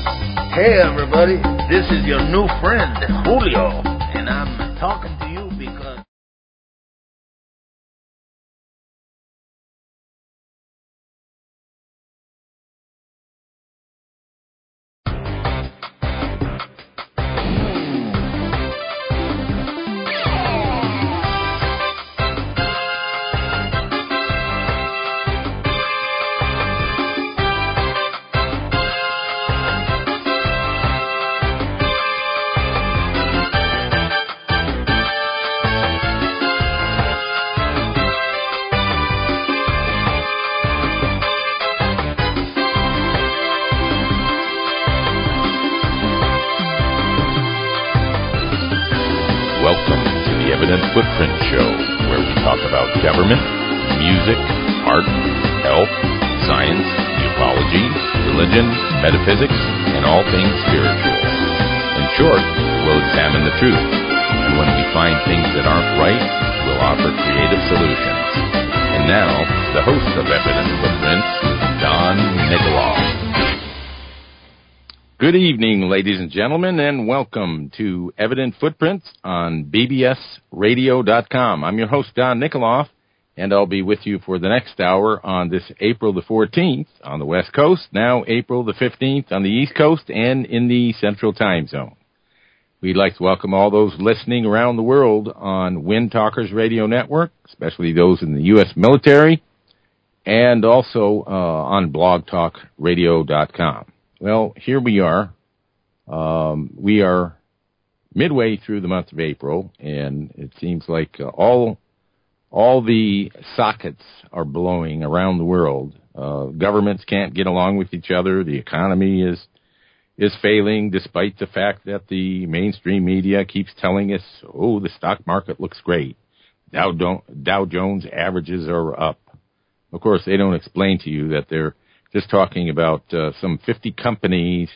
Hey everybody, this is your new friend, Julio, and I'm talking to you because... Welcome to the Evident Footprint Show, where we talk about government, music, art, health, science, ufology, religion, metaphysics, and all things spiritual. In short, we'll examine the truth, and when we find things that aren't right, we'll offer creative solutions. And now, the host of Evident Footprints, Don Nikoloff. Good evening, ladies and gentlemen, and welcome to Evident Footprints on bbsradio.com. I'm your host, Don Nikoloff, and I'll be with you for the next hour on this April the 14th on the West Coast, now April the 15th on the East Coast and in the Central Time Zone. We'd like to welcome all those listening around the world on Wind Talkers Radio Network, especially those in the U.S. military, and also on blogtalkradio.com. Well, here we are. We are midway through the month of April, and it seems like all the sockets are blowing around the world. Governments can't get along with each other. The economy is failing, despite the fact that the mainstream media keeps telling us, "Oh, the stock market looks great. Dow Jones averages are up." Of course, they don't explain to you that they're just talking about some 50 companies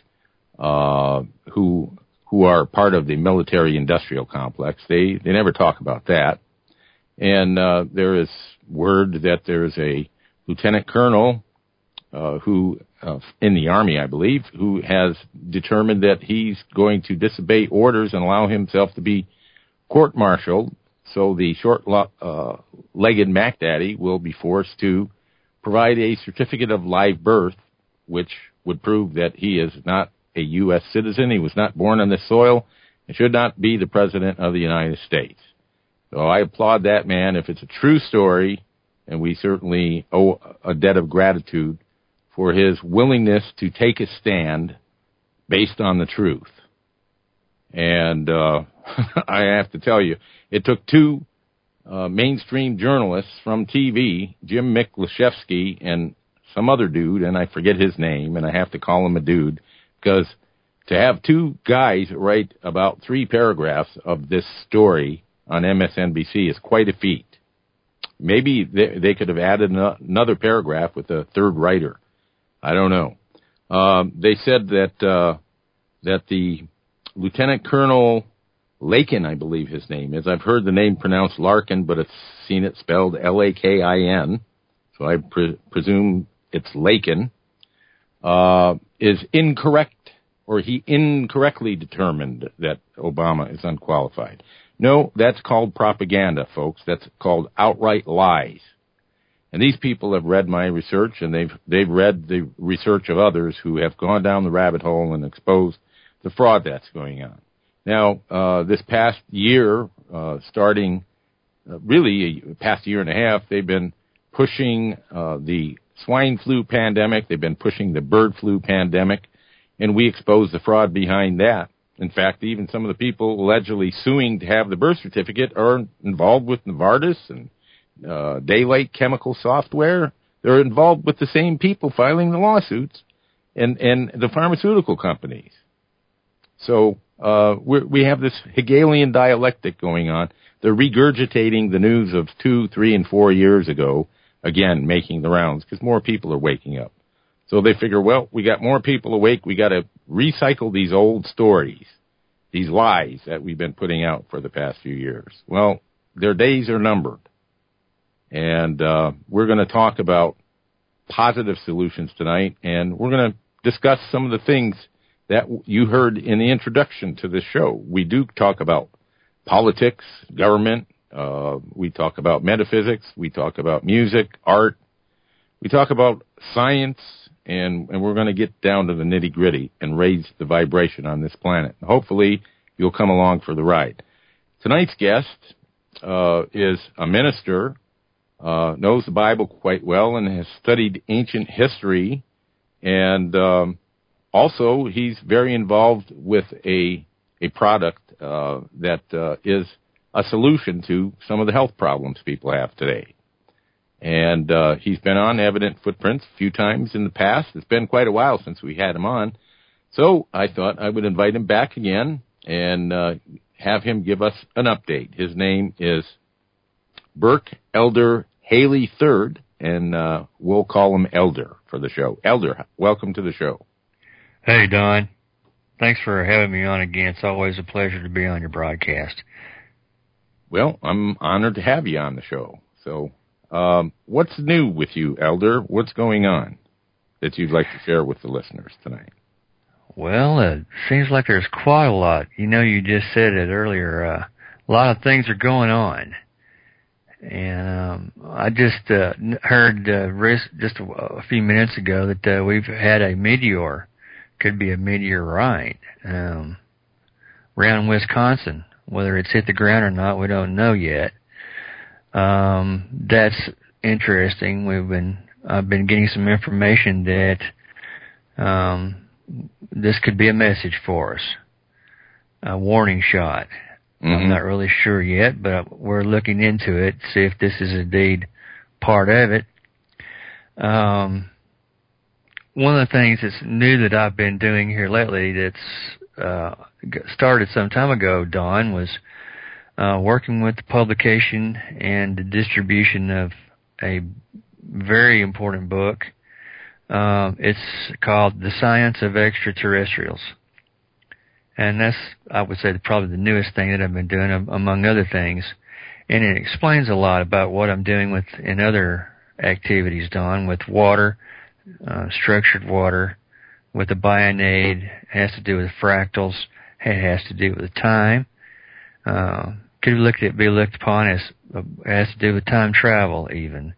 who are part of the military-industrial complex. They never talk about that. And there is word that there is a lieutenant colonel who, in the Army, I believe, who has determined that he's going to disobey orders and allow himself to be court-martialed. So the short-legged Mac Daddy will be forced to provide a certificate of live birth, which would prove that he is not a U.S. citizen. He was not born on this soil and should not be the President of the United States. So I applaud that man if it's a true story, and we certainly owe a debt of gratitude for his willingness to take a stand based on the truth. And I have to tell you, it took two mainstream journalists from TV, Jim Miklaszewski and some other dude, and I forget his name, and I have to call him a dude, because to have two guys write about 3 paragraphs of this story on MSNBC is quite a feat. Maybe they could have added another paragraph with a third writer. I don't know. They said that the Lieutenant Colonel Lakin, I believe his name is. I've heard the name pronounced Larkin, but I've seen it spelled Lakin, so I presume it's Lakin, is incorrect, or he incorrectly determined that Obama is unqualified. No, that's called propaganda, folks. That's called outright lies. And these people have read my research, and they've read the research of others who have gone down the rabbit hole and exposed the fraud that's going on. Now, this past year, starting really past year and a half, they've been pushing the swine flu pandemic. They've been pushing the bird flu pandemic, and we exposed the fraud behind that. In fact, even some of the people allegedly suing to have the birth certificate are involved with Novartis and Daylight Chemical Software. They're involved with the same people filing the lawsuits and the pharmaceutical companies. So we have this Hegelian dialectic going on. They're regurgitating the news of 2, 3, and 4 years ago, again, making the rounds, because more people are waking up. So they figure, well, we got more people awake. We got to recycle these old stories, these lies that we've been putting out for the past few years. Well, their days are numbered. And we're going to talk about positive solutions tonight, and we're going to discuss some of the things that you heard in the introduction to this show. We do talk about politics, government, we talk about metaphysics, we talk about music, art, we talk about science, and we're going to get down to the nitty-gritty and raise the vibration on this planet. Hopefully, you'll come along for the ride. Tonight's guest is a minister, knows the Bible quite well, and has studied ancient history, and also he's very involved with a product that is a solution to some of the health problems people have today. And he's been on Evident Footprints a few times in the past. It's been quite a while since we had him on. So I thought I would invite him back again and have him give us an update. His name is Burke Elder Haley III, and we'll call him Elder for the show. Elder, welcome to the show. Hey, Don. Thanks for having me on again. It's always a pleasure to be on your broadcast. Well, I'm honored to have you on the show. So what's new with you, Elder? What's going on that you'd like to share with the listeners tonight? Well, it seems like there's quite a lot. You know, you just said it earlier. A lot of things are going on. And I just heard just a few minutes ago that we've had a meteor, could be a meteorite, around Wisconsin. Whether it's hit the ground or not, we don't know yet. That's interesting. I've been getting some information that this could be a message for us, a warning shot. Mm-hmm. I'm not really sure yet, but we're looking into it, see if this is indeed part of it. One of the things that's new that I've been doing here lately that's started some time ago, Don, was working with the publication and the distribution of a very important book. It's called The Science of Extraterrestrials. And that's, I would say, probably the newest thing that I've been doing, among other things. And it explains a lot about what I'm doing in other activities, Don, with water, structured water, with the Bionade. It has to do with fractals. It has to do with time. Could be looked upon as has to do with time travel, even.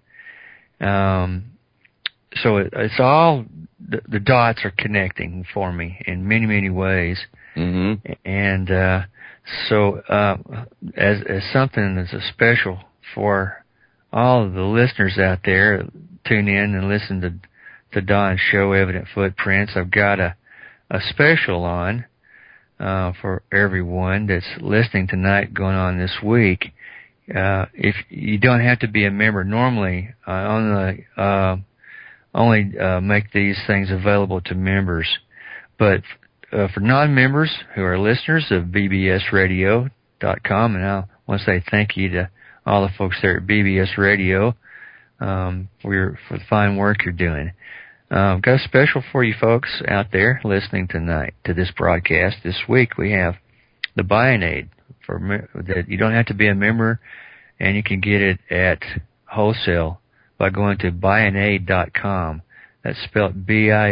So it's all the dots are connecting for me in many, many ways. Mm-hmm. And so as something that's special for all of the listeners out there, tune in and listen to Don's show, Evident Footprints. I've got a special on for everyone that's listening tonight, going on this week. If you don't have to be a member, normally I only make these things available to members, but for non-members who are listeners of bbsradio.com, and I want to say thank you to all the folks there at BBS Radio for the fine work you're doing. Got a special for you folks out there listening tonight to this broadcast. This week we have the Bionade that you don't have to be a member, and you can get it at wholesale by going to Bionade.com. That's spelled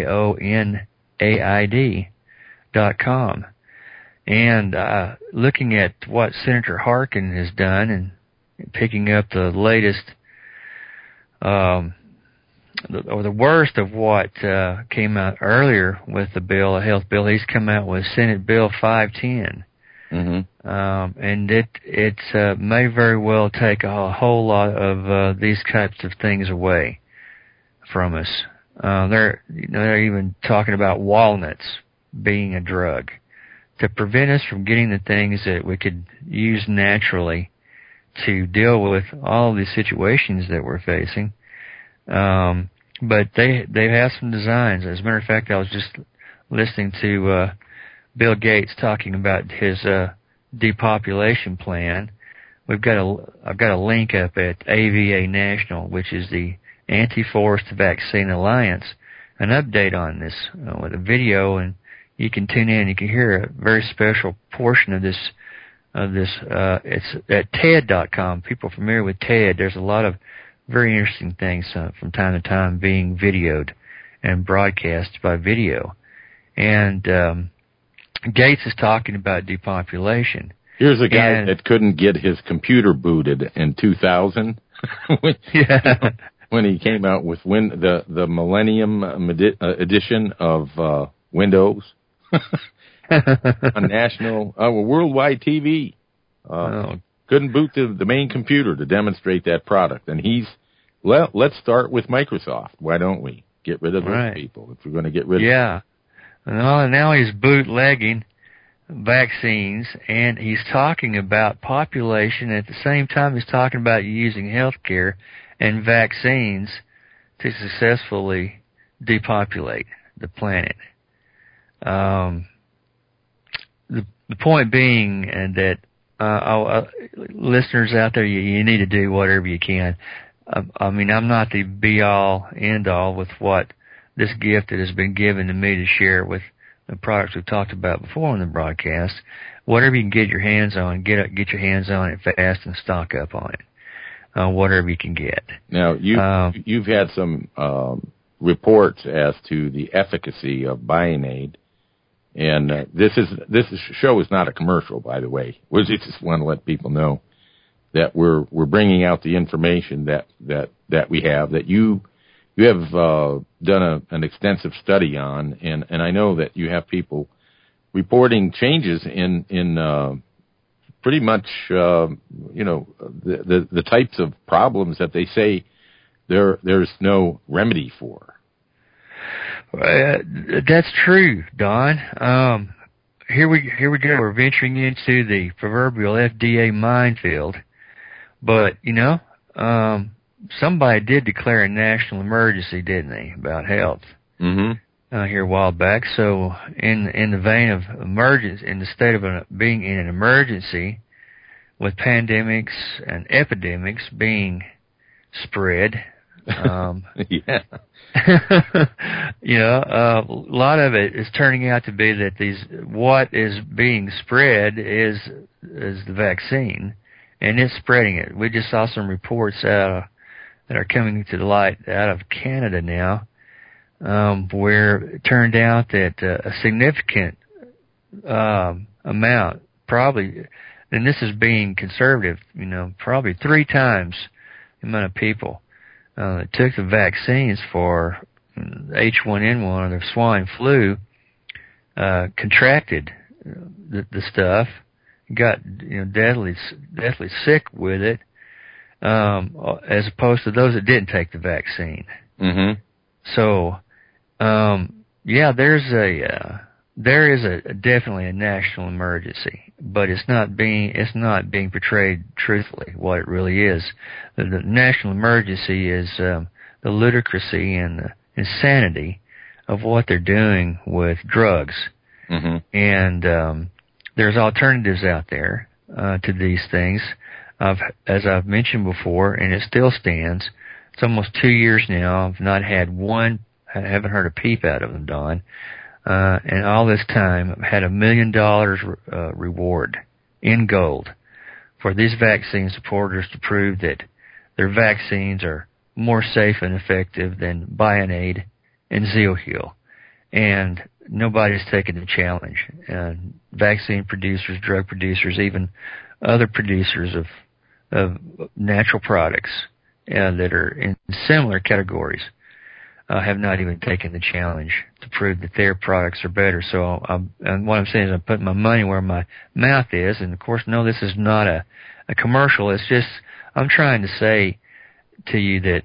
BIONAID.com. And looking at what Senator Harkin has done and picking up the latest or the worst of what came out earlier with the bill, a health bill, he's come out with Senate Bill 510. Mm-hmm. And it may very well take a whole lot of these types of things away from us. They're even talking about walnuts being a drug to prevent us from getting the things that we could use naturally to deal with all of these situations that we're facing. But they have some designs. As a matter of fact, I was just listening to Bill Gates talking about his depopulation plan. I've got a link up at AVA National, which is the Anti-Forced Vaccine Alliance, an update on this with a video, and you can tune in. You can hear a very special portion of this. It's at TED.com. People familiar with TED, there's a lot of very interesting things from time to time being videoed and broadcast by video. And Gates is talking about depopulation. Here's a guy that couldn't get his computer booted in 2000 when he came out with the Millennium edition of Windows on national, worldwide TV. Couldn't boot the main computer to demonstrate that product. And let's start with Microsoft. Why don't we get rid of those people if we're going to get rid of them? Yeah. And now he's bootlegging vaccines, and he's talking about population. At the same time, he's talking about using healthcare and vaccines to successfully depopulate the planet. The point being that listeners out there, you need to do whatever you can. I mean, I'm not the be-all, end-all with what this gift that has been given to me to share with the products we've talked about before on the broadcast. Whatever you can get your hands on, get your hands on it fast and stock up on it. Whatever you can get. Now, you've had some reports as to the efficacy of Bionade, and this show is not a commercial, by the way. We just want to let people know that we're bringing out the information that we have, that you have done an extensive study on, and I know that you have people reporting changes in pretty much the types of problems that they say there's no remedy for. That's true, Don. Here we go. We're venturing into the proverbial FDA minefield. But, somebody did declare a national emergency, didn't they, about health here a while back. So in the vein of emergency, in the state of being in an emergency with pandemics and epidemics being spread, a lot of it is turning out to be that what is being spread is the vaccine. And it's spreading it. We just saw some reports that are coming to the light out of Canada now, where it turned out that a significant amount, probably, and this is being conservative, probably 3 times the amount of people that took the vaccines for H1N1 or the swine flu contracted the stuff. Got deathly sick with it, as opposed to those that didn't take the vaccine. Mm-hmm. So, there is definitely a national emergency, but it's not being portrayed truthfully what it really is. The national emergency is the ludicrousy and the insanity of what they're doing with drugs, and there's alternatives out there to these things. As I've mentioned before, and it still stands, it's almost 2 years now. I've not had one, I haven't heard a peep out of them, Don. And all this time, I've had $1 million reward in gold for these vaccine supporters to prove that their vaccines are more safe and effective than Bionade and Zeoheal. And nobody's taken the challenge. Vaccine producers, drug producers, even other producers of natural products that are in similar categories have not even taken the challenge to prove that their products are better. So and what I'm saying is I'm putting my money where my mouth is. And, of course, no, this is not a commercial. It's just I'm trying to say to you that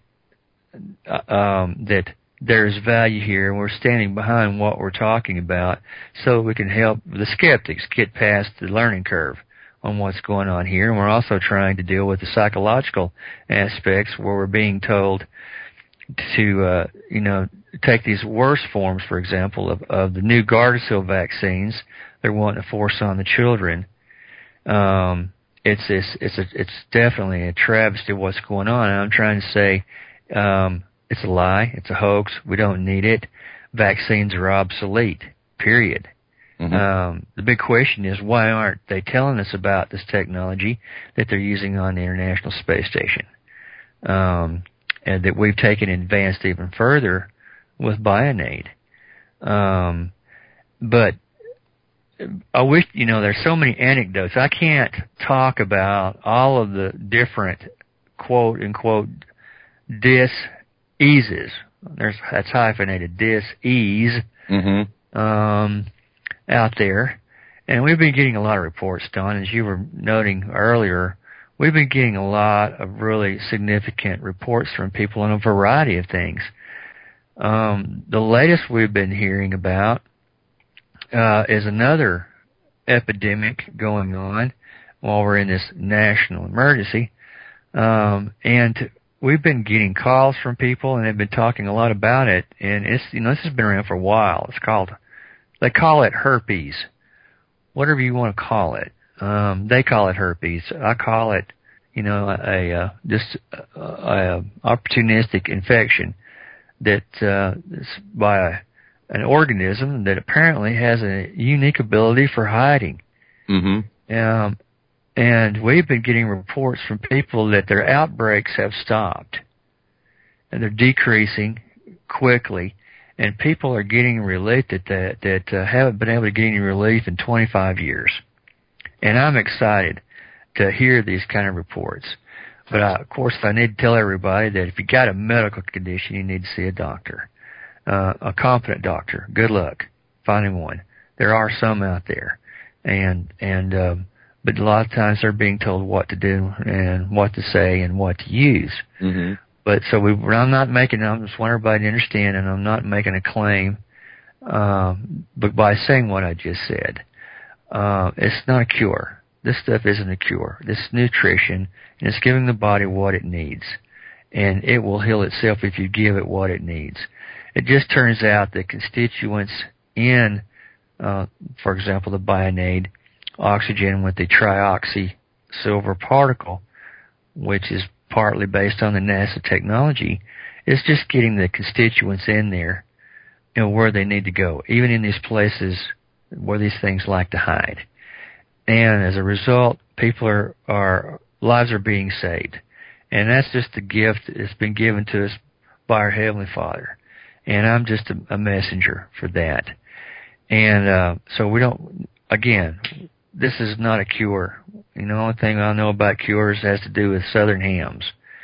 that there's value here, and we're standing behind what we're talking about so we can help the skeptics get past the learning curve on what's going on here. And we're also trying to deal with the psychological aspects where we're being told to, take these worse forms, for example, of the new Gardasil vaccines they're wanting to force on the children. It's definitely a travesty of what's going on. And I'm trying to say, it's a lie. It's a hoax. We don't need it. Vaccines are obsolete, period. The big question is, why aren't they telling us about this technology that they're using on the International Space Station? And that we've taken advanced even further with Bionade. but I wish, there's so many anecdotes. I can't talk about all of the different quote unquote diseases. That's hyphenated, disease, out there. And we've been getting a lot of reports, Don, as you were noting earlier. We've been getting a lot of really significant reports from people on a variety of things. The latest we've been hearing about is another epidemic going on while we're in this national emergency. And we've been getting calls from people, and they've been talking a lot about it. And it's, this has been around for a while. They call it herpes. Whatever you want to call it. They call it herpes. I call it, just a opportunistic infection that is by an organism that apparently has a unique ability for hiding. And we've been getting reports from people that their outbreaks have stopped, and they're decreasing quickly, and people are getting relief that haven't been able to get any relief in 25 years. And I'm excited to hear these kind of reports. But of course, I need to tell everybody that if you got a medical condition, you need to see a doctor, a competent doctor. Good luck finding one. There are some out there, but a lot of times they're being told what to do and what to say and what to use. But so I just want everybody to understand, and I'm not making a claim, but by saying what I just said, it's not a cure. This stuff isn't a cure. This is nutrition, and it's giving the body what it needs. And it will heal itself if you give it what it needs. It just turns out that constituents in, for example, the Bionade, oxygen with the trioxy silver particle, which is partly based on the NASA technology, is just getting the constituents in there and where they need to go, even in these places where these things like to hide. And as a result, lives are being saved. And that's just a gift that's been given to us by our Heavenly Father. And I'm just a messenger for that. And so this is not a cure. The only thing I know about cures has to do with Southern hams.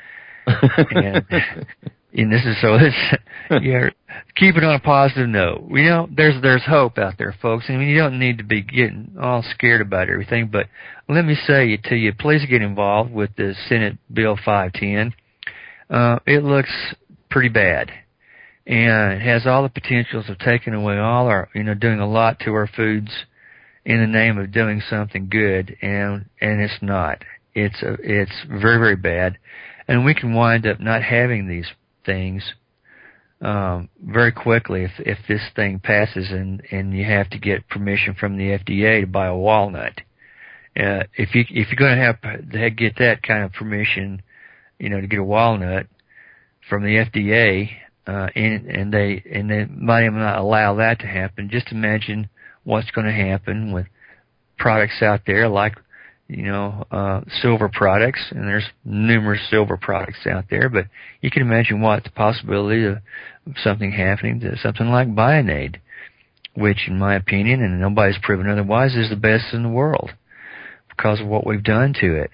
And this is keep it on a positive note. There's hope out there, folks. I mean, you don't need to be getting all scared about everything, but let me say to you, please get involved with the Senate Bill 510. It looks pretty bad, and it has all the potentials of taking away all our, doing a lot to our foods in the name of doing something good, and it's not. It's very, very bad, and we can wind up not having these things very quickly if this thing passes and you have to get permission from the FDA to buy a walnut. If you're going to have to get that kind of permission, to get a walnut from the FDA, and they might even not allow that to happen. Just imagine what's going to happen with products out there like silver products, and there's numerous silver products out there, but you can imagine what the possibility of something happening to something like Bionade, which in my opinion, and nobody's proven otherwise, is the best in the world because of what we've done to it,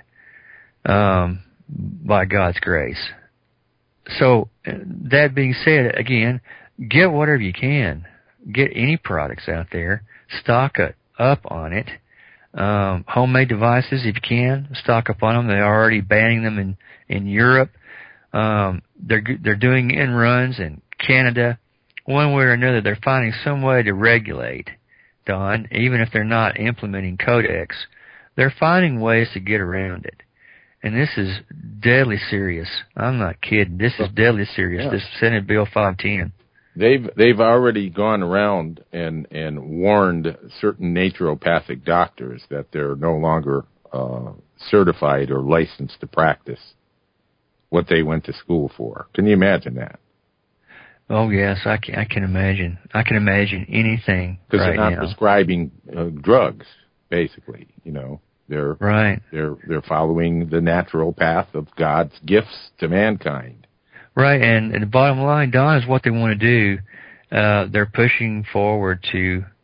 by God's grace. So that being said, again, get whatever you can. Get any products out there. Stock up on it. Homemade devices, if you can, stock up on them. They're already banning them in Europe. They're doing in-runs in Canada. One way or another, they're finding some way to regulate, Don, even if they're not implementing codex. They're finding ways to get around it. And this is deadly serious. I'm not kidding. This is deadly serious. Yeah. This Senate Bill 510. They've already gone around and warned certain naturopathic doctors that they're no longer certified or licensed to practice what they went to school for. Can you imagine that? Oh yes, I can imagine. I can imagine anything because right they're not prescribing drugs, basically. They're right. They're following the natural path of God's gifts to mankind. Right, and the bottom line, Don, is what they want to do. They're pushing forward to,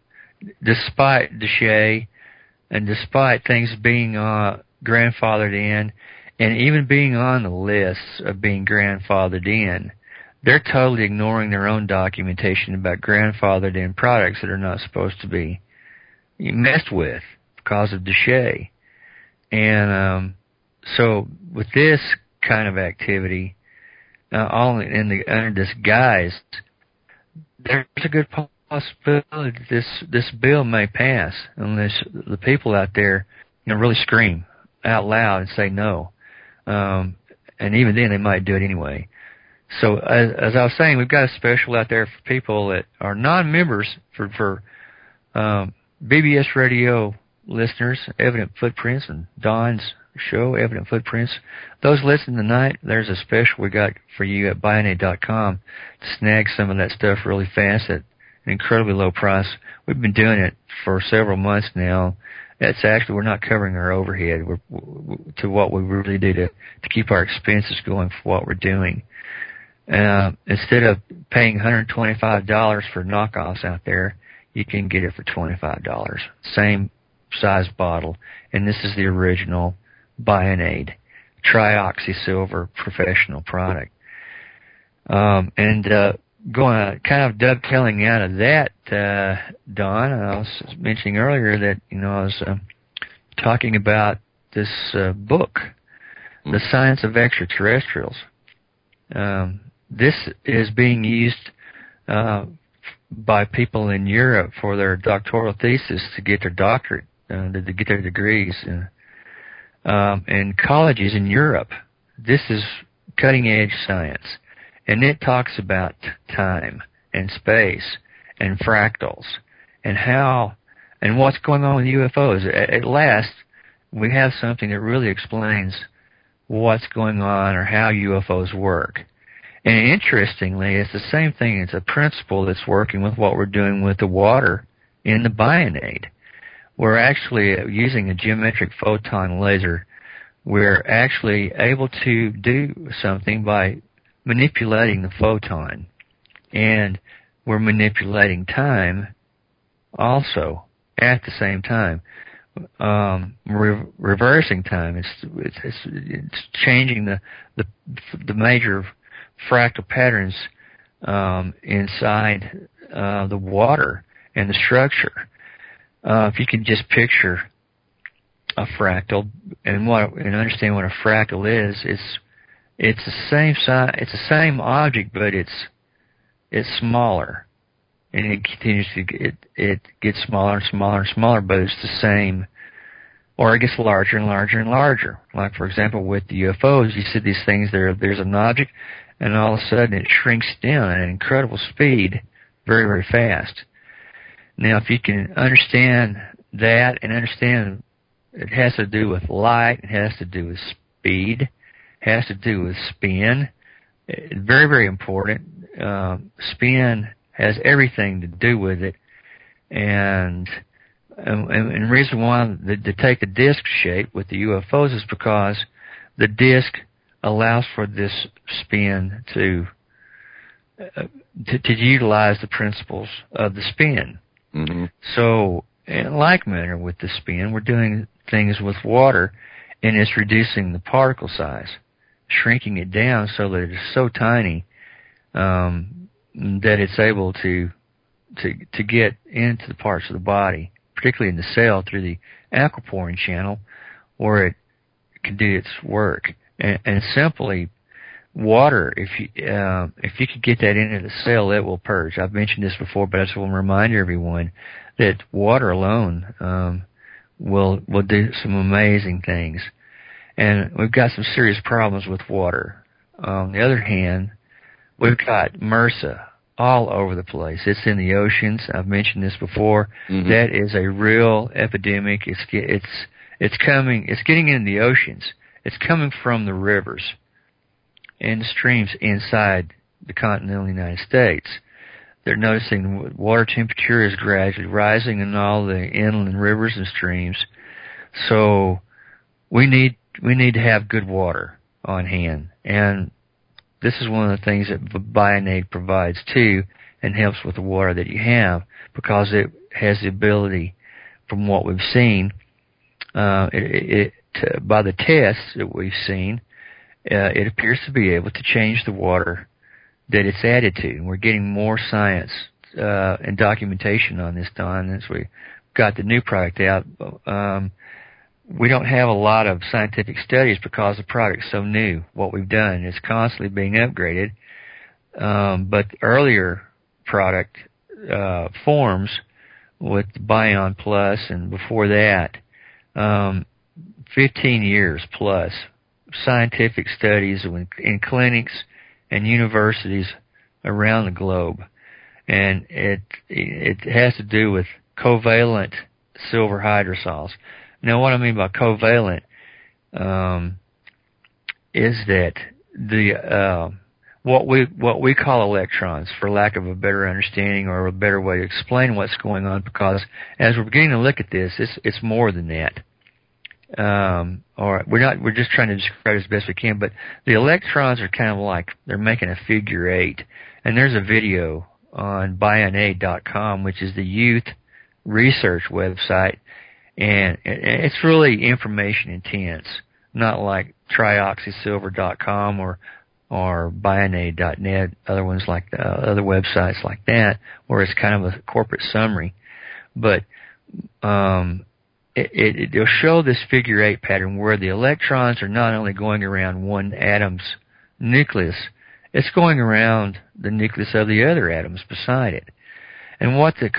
despite DSHEA and despite things being grandfathered in, and even being on the lists of being grandfathered in, they're totally ignoring their own documentation about grandfathered in products that are not supposed to be messed with because of DSHEA. And so with this kind of activity, all under this guise, there's a good possibility that this bill may pass unless the people out there, really scream out loud and say no. And even then, they might do it anyway. So, as I was saying, we've got a special out there for people that are non-members for BBS Radio listeners, Evident Footprints, and Don's show, Evident Footprints. Those listening tonight, there's a special we got for you at Bionade.com to snag some of that stuff really fast at an incredibly low price. We've been doing it for several months now. It's actually, we're not covering our overhead to what we really do to keep our expenses going for what we're doing. Instead of paying $125 for knockoffs out there, you can get it for $25. Same size bottle. And this is the original Bionade Trioxysilver professional product. Going kind of dovetailing out of that, Don, I was mentioning earlier that, I was talking about this book, The Science of Extraterrestrials. This is being used by people in Europe for their doctoral thesis to get their doctorate, to get their degrees. In colleges in Europe, this is cutting-edge science. And it talks about time and space and fractals and and what's going on with UFOs. At last, we have something that really explains what's going on or how UFOs work. And interestingly, it's the same thing. It's a principle that's working with what we're doing with the water in the Bionade. We're actually using a geometric photon laser. We're actually able to do something by manipulating the photon, and we're manipulating time also at the same time. Reversing time. It's changing the major fractal patterns inside the water and the structure. If you can just picture a fractal and understand what a fractal is, it's the same size. It's the same object, but it's smaller, and it continues to it gets smaller and smaller and smaller, but it's the same, or it gets larger and larger and larger. Like, for example, with the UFOs, you see these things. There's an object, and all of a sudden it shrinks down at an incredible speed, very, very fast. Now, if you can understand that and understand it has to do with light, it has to do with speed, has to do with spin. Very, very important. Spin has everything to do with it. And the reason why they take the disc shape with the UFOs is because the disc allows for this spin to utilize the principles of the spin. Mm-hmm. So, in like manner with the spin, we're doing things with water, and it's reducing the particle size, shrinking it down so that it's so tiny that it's able to get into the parts of the body, particularly in the cell through the aquaporin channel, where it can do its work. And simply, water, if you could get that into the cell, it will purge. I've mentioned this before, but I just want to remind everyone that water alone will do some amazing things. And we've got some serious problems with water. On the other hand, we've got MRSA all over the place. It's in the oceans. I've mentioned this before. Mm-hmm. That is a real epidemic. It's coming. It's getting in the oceans. It's coming from the rivers and the streams inside the continental United States. They're noticing water temperature is gradually rising in all the inland rivers and streams. So we need to have good water on hand. And this is one of the things that Bionade provides too, and helps with the water that you have, because it has the ability, from what we've seen, by the tests that we've seen, it appears to be able to change the water that it's added to. And we're getting more science and documentation on this, Don, as we got the new product out. We don't have a lot of scientific studies because the product's so new. What we've done is constantly being upgraded. But earlier product forms with Bion Plus, and before that, 15 years plus scientific studies in clinics and universities around the globe. And it has to do with covalent silver hydrosols. Now, what I mean by covalent is that the what we call electrons, for lack of a better understanding or a better way to explain what's going on, because as we're beginning to look at this, it's more than that. Or we're just trying to describe it as best we can, but the electrons are kind of like they're making a figure 8. And there's a video on Bionaid.com, which is the youth research website, and it's really information intense, not like trioxysilver.com or Bionaid.net, other ones like other websites like that, where it's kind of a corporate summary. But it'll show this figure 8 pattern where the electrons are not only going around one atom's nucleus, it's going around the nucleus of the other atoms beside it. And what this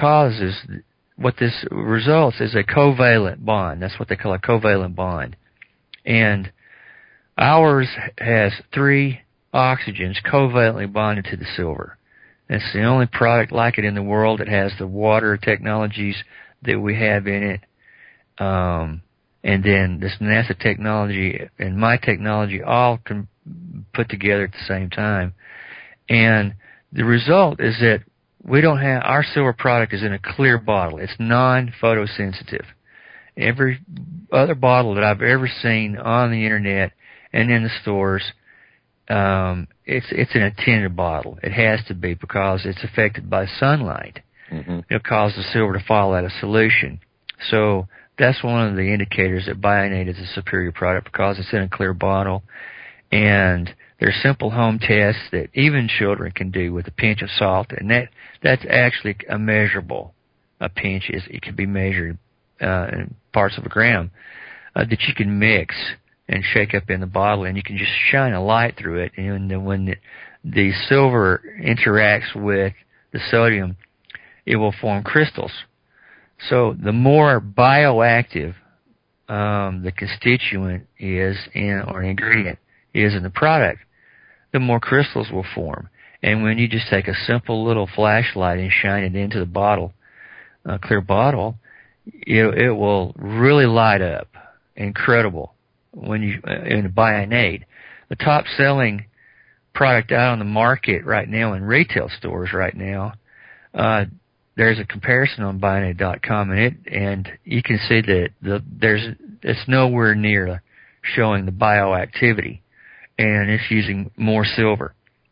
results is a covalent bond. That's what they call a covalent bond. And ours has 3 oxygens covalently bonded to the silver. It's the only product like it in the world that has the water technologies that we have in it. And then this NASA technology and my technology all can put together at the same time. And the result is that we don't have, our silver product is in a clear bottle. It's non-photosensitive. Every other bottle that I've ever seen on the internet and in the stores, it's in a tinted bottle. It has to be, because it's affected by sunlight. Mm-hmm. It'll cause the silver to fall out of solution. So that's one of the indicators that Bionaid is a superior product, because it's in a clear bottle. And there's simple home tests that even children can do with a pinch of salt, and that's actually a measurable. A pinch it can be measured in parts of a gram that you can mix and shake up in the bottle, and you can just shine a light through it. And then when the silver interacts with the sodium, it will form crystals. So the more bioactive the constituent is or an ingredient is in the product, the more crystals will form. And when you just take a simple little flashlight and shine it into the bottle, a clear bottle, it will really light up. Incredible. When you in Bionaid, the top selling product out on the market right now in retail stores right now, there's a comparison on Bionaid.com, and you can see that it's nowhere near showing the bioactivity, and it's using more silver.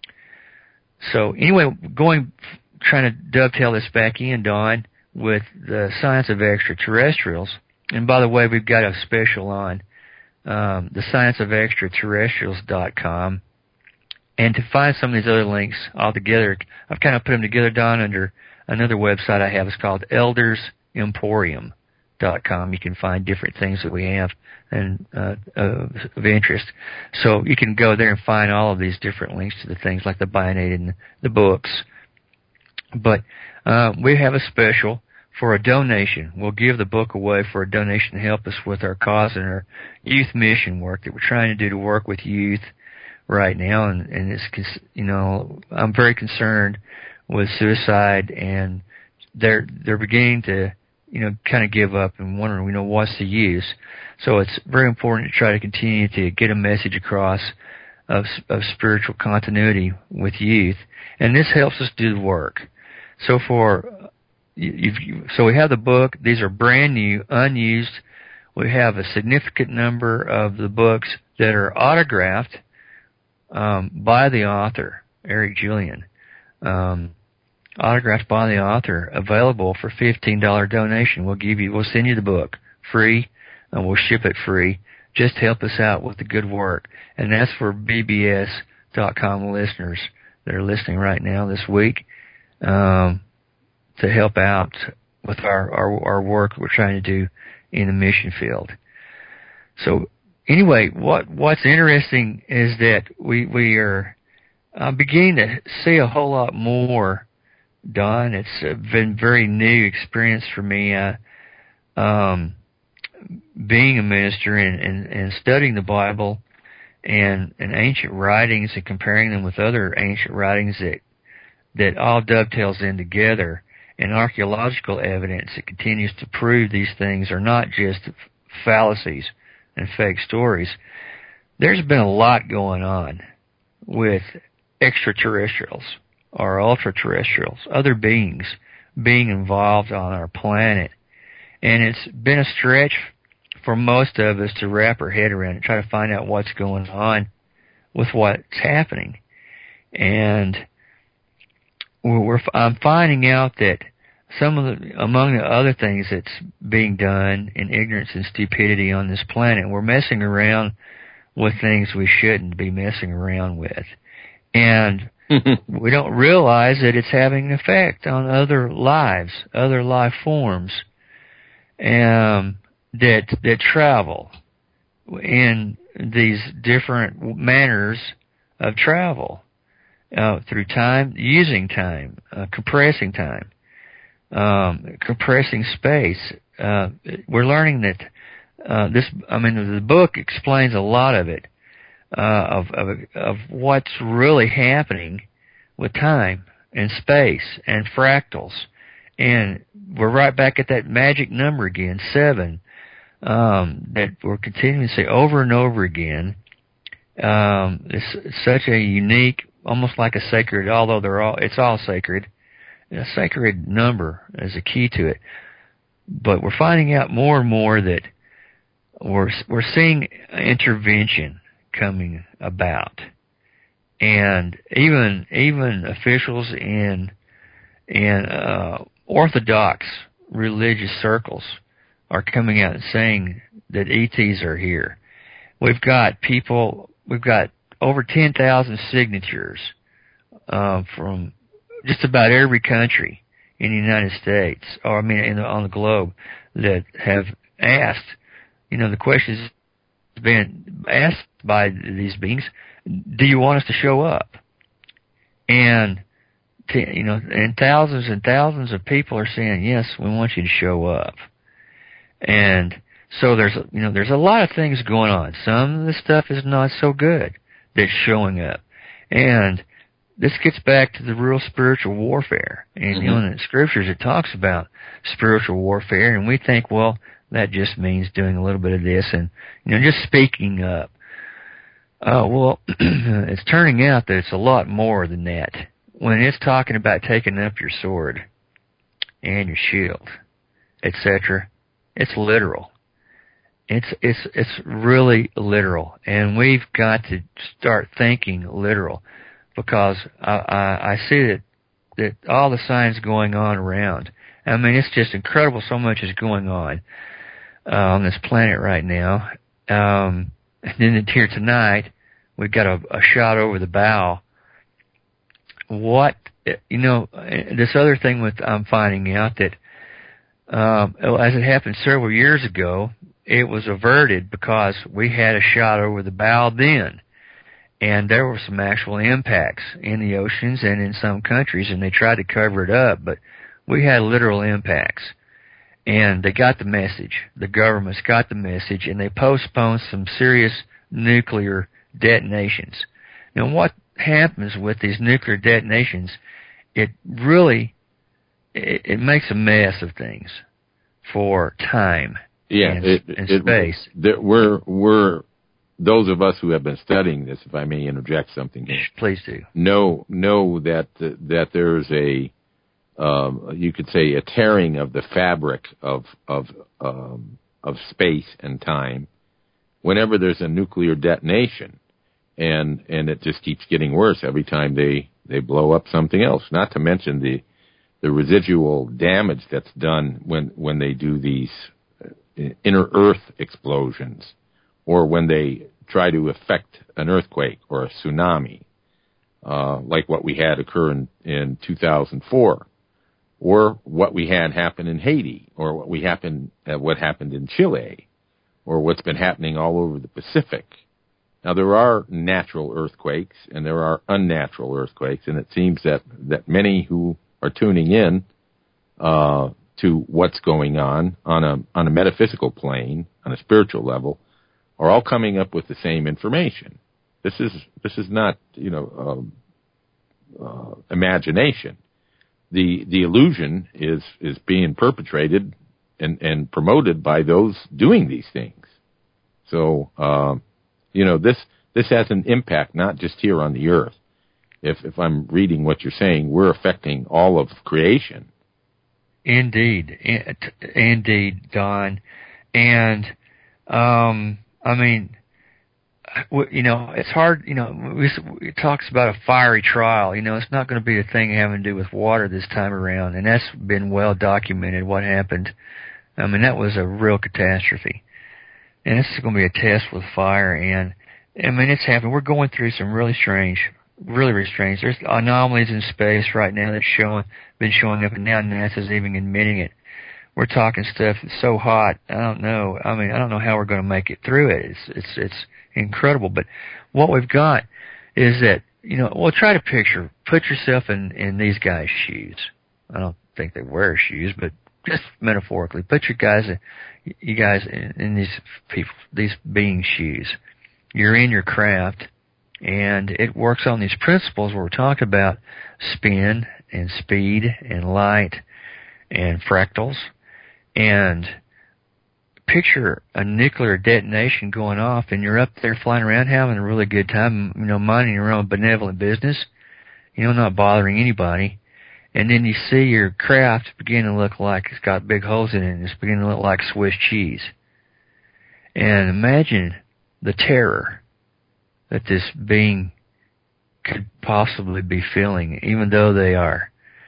So anyway, trying to dovetail this back in, Don, with the science of extraterrestrials. And by the way, we've got a special on the scienceofextraterrestrials.com. And to find some of these other links all together, I've kind of put them together, Don, under another website I have. It's called eldersemporium.com. You can find different things that we have and of interest. So you can go there and find all of these different links to the things like the Bionaid and the books. But we have a special for a donation. We'll give the book away for a donation to help us with our cause and our youth mission work that we're trying to do to work with youth right now. And it's, I'm very concerned with suicide, and they're beginning to, kind of give up and wondering, what's the use. So it's very important to try to continue to get a message across of spiritual continuity with youth, and this helps us do the work. So so we have the book. These are brand new, unused. We have a significant number of the books that are autographed by the author, Eric Julian. autographed by the author, available for $15 donation. We'll send you the book free, and we'll ship it free. Just help us out with the good work. And that's for BBS.com listeners that are listening right now this week, to help out with our work we're trying to do in the mission field. So anyway, what's interesting is that we are beginning to see a whole lot more, Don. It's been a very new experience for me, being a minister and studying the Bible and ancient writings and comparing them with other ancient writings that all dovetails in together, and archaeological evidence that continues to prove these things are not just fallacies and fake stories. There's been a lot going on with extraterrestrials or ultra-terrestrials, other beings being involved on our planet. And it's been a stretch for most of us to wrap our head around and try to find out what's going on with what's happening. And I'm finding out that among the other things that's being done in ignorance and stupidity on this planet, we're messing around with things we shouldn't be messing around with. And we don't realize that it's having an effect on other lives, other life forms, that travel in these different manners of travel, through time, using time, compressing time, compressing space. We're learning that the book explains a lot of it, of what's really happening with time and space and fractals. And we're right back at that magic number again, 7, that we're continuing to say over and over again. It's such a unique, almost like a sacred, although it's all sacred, a sacred number is a key to it. But we're finding out more and more that we're seeing intervention coming about, and even officials in Orthodox religious circles are coming out and saying that ETs are here. We've got over 10,000 signatures from just about every country in the United States, or on the globe, that have asked, the question has been asked by these beings, do you want us to show up? And thousands and thousands of people are saying, yes, we want you to show up. And so there's a lot of things going on. Some of the stuff is not so good that's showing up. And this gets back to the real spiritual warfare. And, in the scriptures it talks about spiritual warfare, and we think, well, that just means doing a little bit of this and, just speaking up. Well, it's turning out that it's a lot more than that. When it's talking about taking up your sword and your shield, etc., it's literal. It's really literal, and we've got to start thinking literal, because I see that all the signs going on around. It's just incredible. So much is going on this planet right now. And then here tonight, we've got a shot over the bow. This other thing I'm finding out that, as it happened several years ago, it was averted because we had a shot over the bow then. And there were some actual impacts in the oceans and in some countries, and they tried to cover it up, but we had literal impacts. And they got the message. The governments got the message, and they postponed some serious nuclear detonations. Now, what happens with these nuclear detonations, it makes a mess of things for time and space. We're those of us who have been studying this, if I may interject something here, please do. Know that there's you could say, a tearing of the fabric of space and time whenever there's a nuclear detonation, and it just keeps getting worse every time they blow up something else. Not to mention residual damage that's done when they do these inner Earth explosions, or when they try to affect an earthquake or a tsunami, like what we had occur in 2004, or what we had happen in Haiti, or what happened in Chile, or what's been happening all over the Pacific. Now, there are natural earthquakes and there are unnatural earthquakes, and it seems that many who are tuning in to what's going on a metaphysical plane, on a spiritual level, are all coming up with the same information. This is not, imagination. The illusion is being perpetrated and promoted by those doing these things. So, this has an impact not just here on the earth. If I'm reading what you're saying, we're affecting all of creation. Indeed, Don. And it's hard. It talks about a fiery trial. It's not going to be a thing having to do with water this time around, and that's been well documented. What happened? That was a real catastrophe, and this is going to be a test with fire. And it's happening. We're going through some really strange. There's anomalies in space right now that's been showing up, and now NASA's even admitting it. We're talking stuff that's so hot. I don't know. I don't know how we're going to make it through it. It's incredible. But what we've got is that, try to put yourself in these guys' shoes. I don't think they wear shoes, but just metaphorically, put you guys in these beings' shoes. You're in your craft, and it works on these principles where we're talking about spin and speed and light and fractals. And picture a nuclear detonation going off, and you're up there flying around having a really good time, minding your own benevolent business, not bothering anybody. And then you see your craft begin to look like it's got big holes in it, and it's beginning to look like Swiss cheese. And imagine the terror that this being could possibly be feeling, even though they are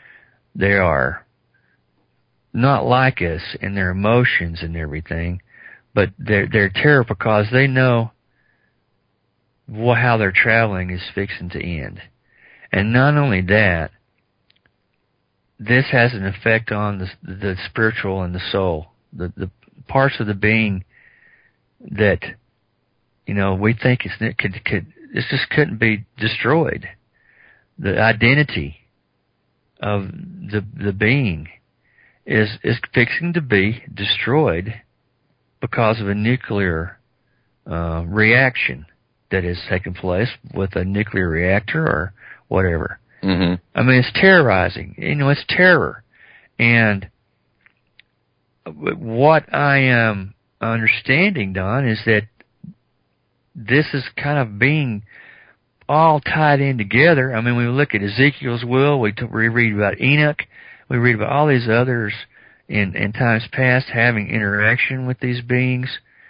not like us in their emotions and everything, but they're terror because they know how they're traveling is fixing to end. And not only that, this has an effect on the spiritual and the soul, the parts of the being that we think it just couldn't be destroyed. The identity of the being is fixing to be destroyed because of a nuclear reaction that has taken place with a nuclear reactor or whatever. Mm-hmm. It's terrorizing. It's terror. And what I am understanding, Don, is that this is kind of being all tied in together. We look at Ezekiel's will, we read about Enoch, we read about all these others in times past having interaction with these beings.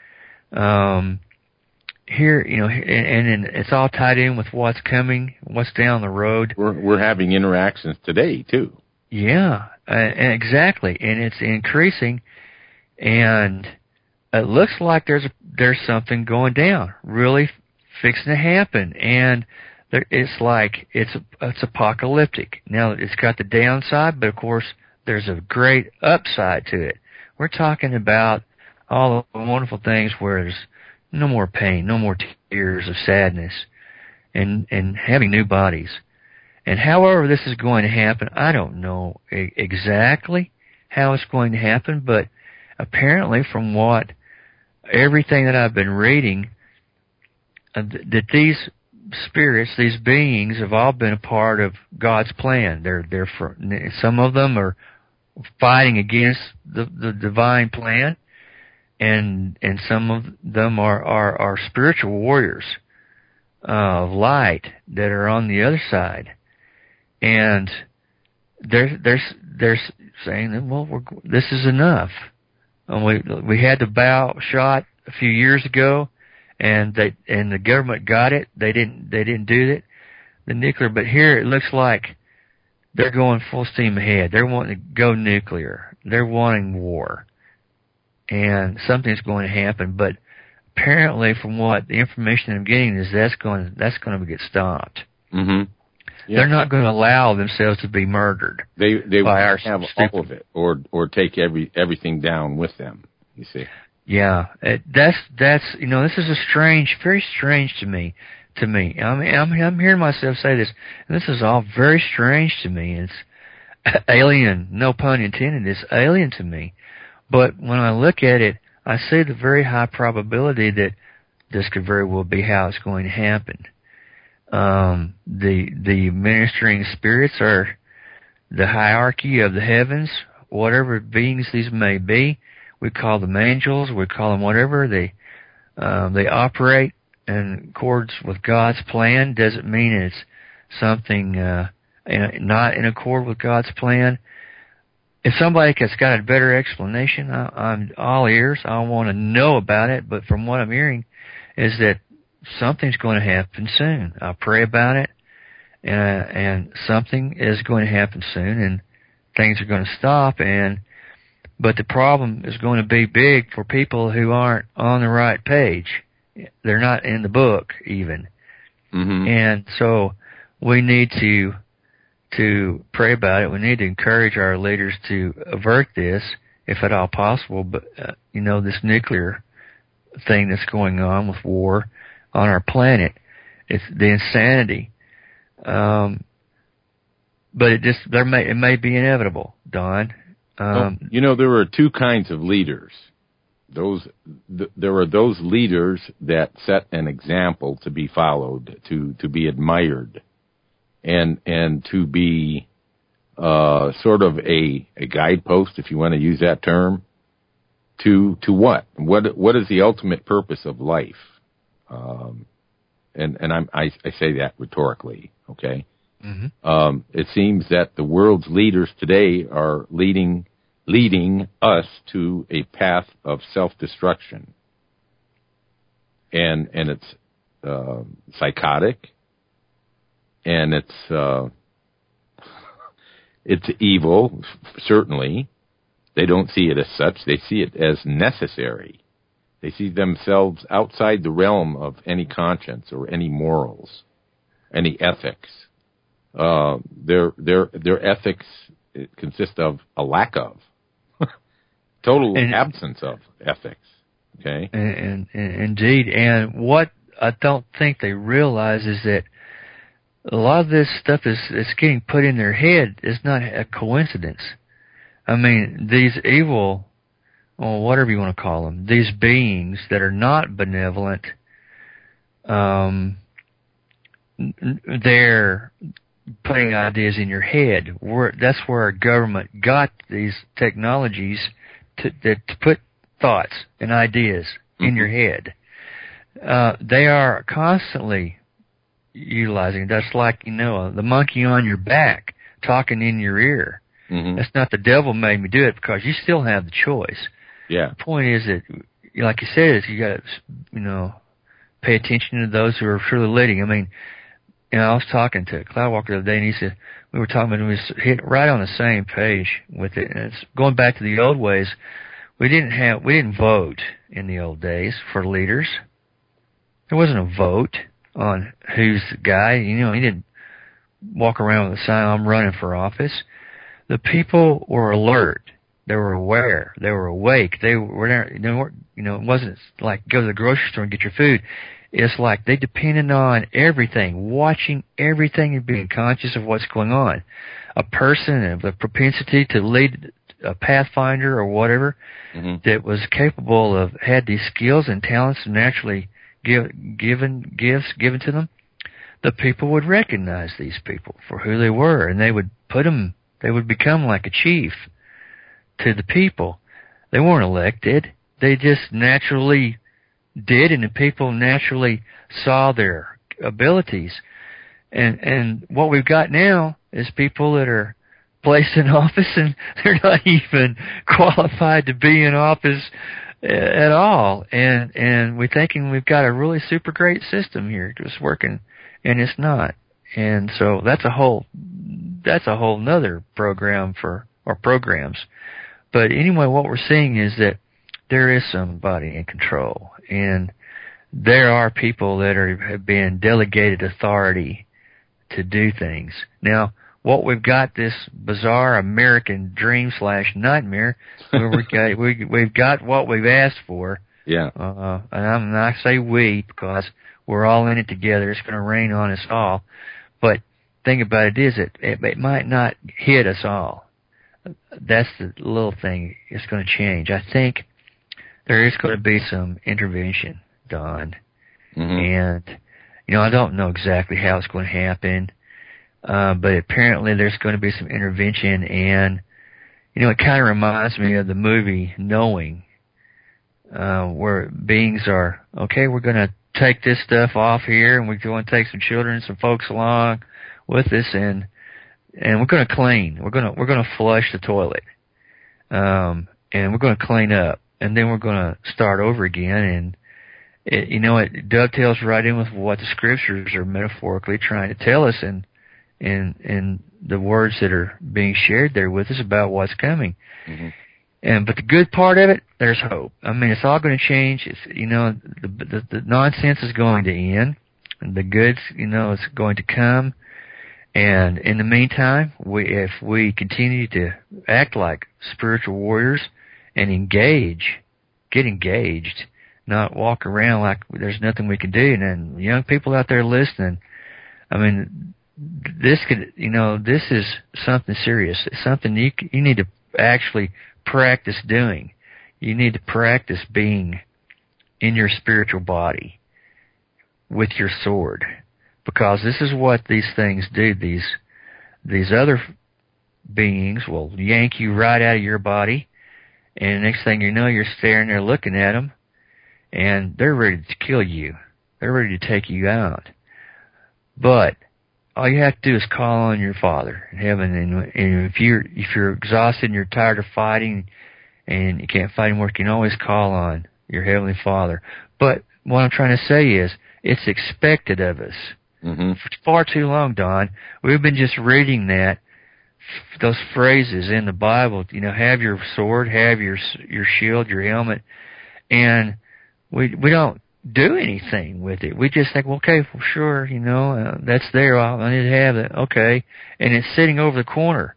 Here, and it's all tied in with what's coming, what's down the road. We're having interactions today too. Yeah, exactly, and it's increasing, and it looks like there's something going down, really fixing to happen, and it's like it's apocalyptic. Now it's got the downside, but of course there's a great upside to it. We're talking about all the wonderful things where there's no more pain, no more tears of sadness, and having new bodies. And however this is going to happen, I don't know exactly how it's going to happen, but apparently from everything that I've been reading, that these spirits, these beings, have all been a part of God's plan. Some of them are fighting against the divine plan, and some of them are spiritual warriors of light that are on the other side, and they're saying that, well, this is enough. We had the bow shot a few years ago, and the government got it. They didn't do it, the nuclear. But here it looks like they're going full steam ahead. They're wanting to go nuclear. They're wanting war. And something's going to happen, but apparently from what the information I'm getting is that's going to get stopped. Mm-hmm. Yeah. They're not going to allow themselves to be murdered. They by our have all of it, or take everything down with them. You see. Yeah, that's this is very strange to me. I mean, I'm hearing myself say this, and this is all very strange to me. It's alien, no pun intended. It's alien to me. But when I look at it, I see the very high probability that this could very well be how it's going to happen. The ministering spirits are the hierarchy of the heavens, whatever beings these may be. We call them angels, we call them whatever. They operate in accordance with God's plan. Doesn't mean it's something not in accord with God's plan. If somebody has got a better explanation, I'm all ears. I want to know about it, but from what I'm hearing is that something's going to happen soon. I pray about it, and something is going to happen soon, and things are going to stop. But the problem is going to be big for people who aren't on the right page. They're not in the book even, and so we need to pray about it. We need to encourage our leaders to avert this, if at all possible. But this nuclear thing that's going on with war on our planet, it's the insanity. But it may be inevitable, Don. There are two kinds of leaders. There are those leaders that set an example to be followed, to be admired, and to be sort of a guidepost, if you want to use that term, to what? What is the ultimate purpose of life? And I say that rhetorically, okay? Mm-hmm. It seems that the world's leaders today are leading us to a path of self-destruction, and it's psychotic, and it's evil. Certainly, they don't see it as such; they see it as necessary. They see themselves outside the realm of any conscience or any morals, any ethics. Their ethics consist of a lack of, total absence of ethics. Okay, and indeed, and what I don't think they realize is that a lot of this stuff is getting put in their head is not a coincidence. I mean, these evil, or whatever you want to call them, these beings that are not benevolent, they're putting ideas in your head. That's where our government got these technologies to put thoughts and ideas in your head. They are constantly utilizing. That's like, the monkey on your back talking in your ear. Mm-hmm. That's not the devil made me do it, because you still have the choice. Yeah. The point is that, like you said, is you got to, pay attention to those who are truly leading. I mean, I was talking to Cloudwalker the other day, and he said, we were talking about, we was hit right on the same page with it. And it's going back to the old ways. We didn't vote in the old days for leaders. There wasn't a vote on who's the guy. He didn't walk around with a sign, I'm running for office. The people were alert. They were aware. They were awake. They weren't, it wasn't like go to the grocery store and get your food. It's like they depended on everything, watching everything and being conscious of what's going on. A person of the propensity to lead a pathfinder or whatever that was capable of, had these skills and talents naturally given to them, the people would recognize these people for who they were, and they would become like a chief to the people. They weren't elected. They just naturally did, and the people naturally saw their abilities. And what we've got now is people that are placed in office, and they're not even qualified to be in office at all. And we're thinking we've got a really super great system here just working, and it's not. And so that's a whole that's a whole nother program or programs. But anyway, what we're seeing is that there is somebody in control, and there are people that have been delegated authority to do things. Now, what we've got, this bizarre American dream / nightmare, where we've got what we've asked for. Yeah. And I say we because we're all in it together. It's going to rain on us all. But thing about it is it might not hit us all. That's the little thing it's going to change. I think there is going to be some intervention, Don. Mm-hmm. And, I don't know exactly how it's going to happen. But apparently there's going to be some intervention, and, it kind of reminds me of the movie Knowing, where beings are, okay, we're going to take this stuff off here, and we're going to take some children, some folks along with us, and we're going to clean. We're going to flush the toilet, and we're going to clean up, and then we're going to start over again, and it dovetails right in with what the scriptures are metaphorically trying to tell us, and the words that are being shared there with us about what's coming. Mm-hmm. But the good part of it, there's hope. I mean, it's all going to change. It's, the nonsense is going to end, and the goods, is going to come. And in the meantime, if we continue to act like spiritual warriors and get engaged, not walk around like there's nothing we can do. And then young people out there listening, I mean, this is something serious. It's something you need to actually practice doing. You need to practice being in your spiritual body with your sword, because this is what these things do. These other beings will yank you right out of your body, and the next thing you know, you're staring there looking at them, and they're ready to kill you. They're ready to take you out. But all you have to do is call on your Father in heaven, and if you're exhausted and you're tired of fighting and you can't fight anymore, you can always call on your Heavenly Father. But what I'm trying to say is, it's expected of us. Mm-hmm. For far too long, Don, we've been just reading those phrases in the Bible. Have your sword, have your shield, your helmet, and we don't do anything with it. We just think, well, okay, well, sure, that's there. I need to have it. Okay. And it's sitting over the corner.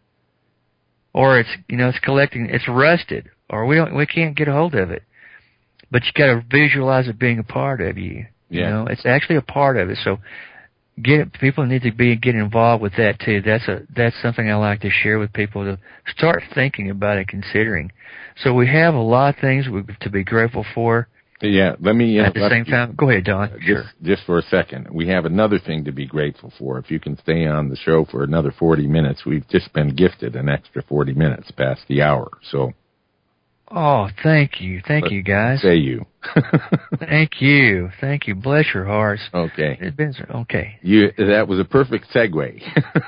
Or it's, it's collecting, it's rusted. Or we can't get a hold of it. But you gotta visualize it being a part of you. Yeah. It's actually a part of it. So people need to get involved with that too. That's something I like to share with people, to start thinking about and considering. So we have a lot of things to be grateful for. Yeah, let me... at the same time, go ahead, Don. Sure. Just for a second. We have another thing to be grateful for. If you can stay on the show for another 40 minutes, we've just been gifted an extra 40 minutes past the hour, so... Oh, thank you. Thank you, guys. Say you. Thank you. Thank you. Bless your hearts. Okay. Okay. That was a perfect segue.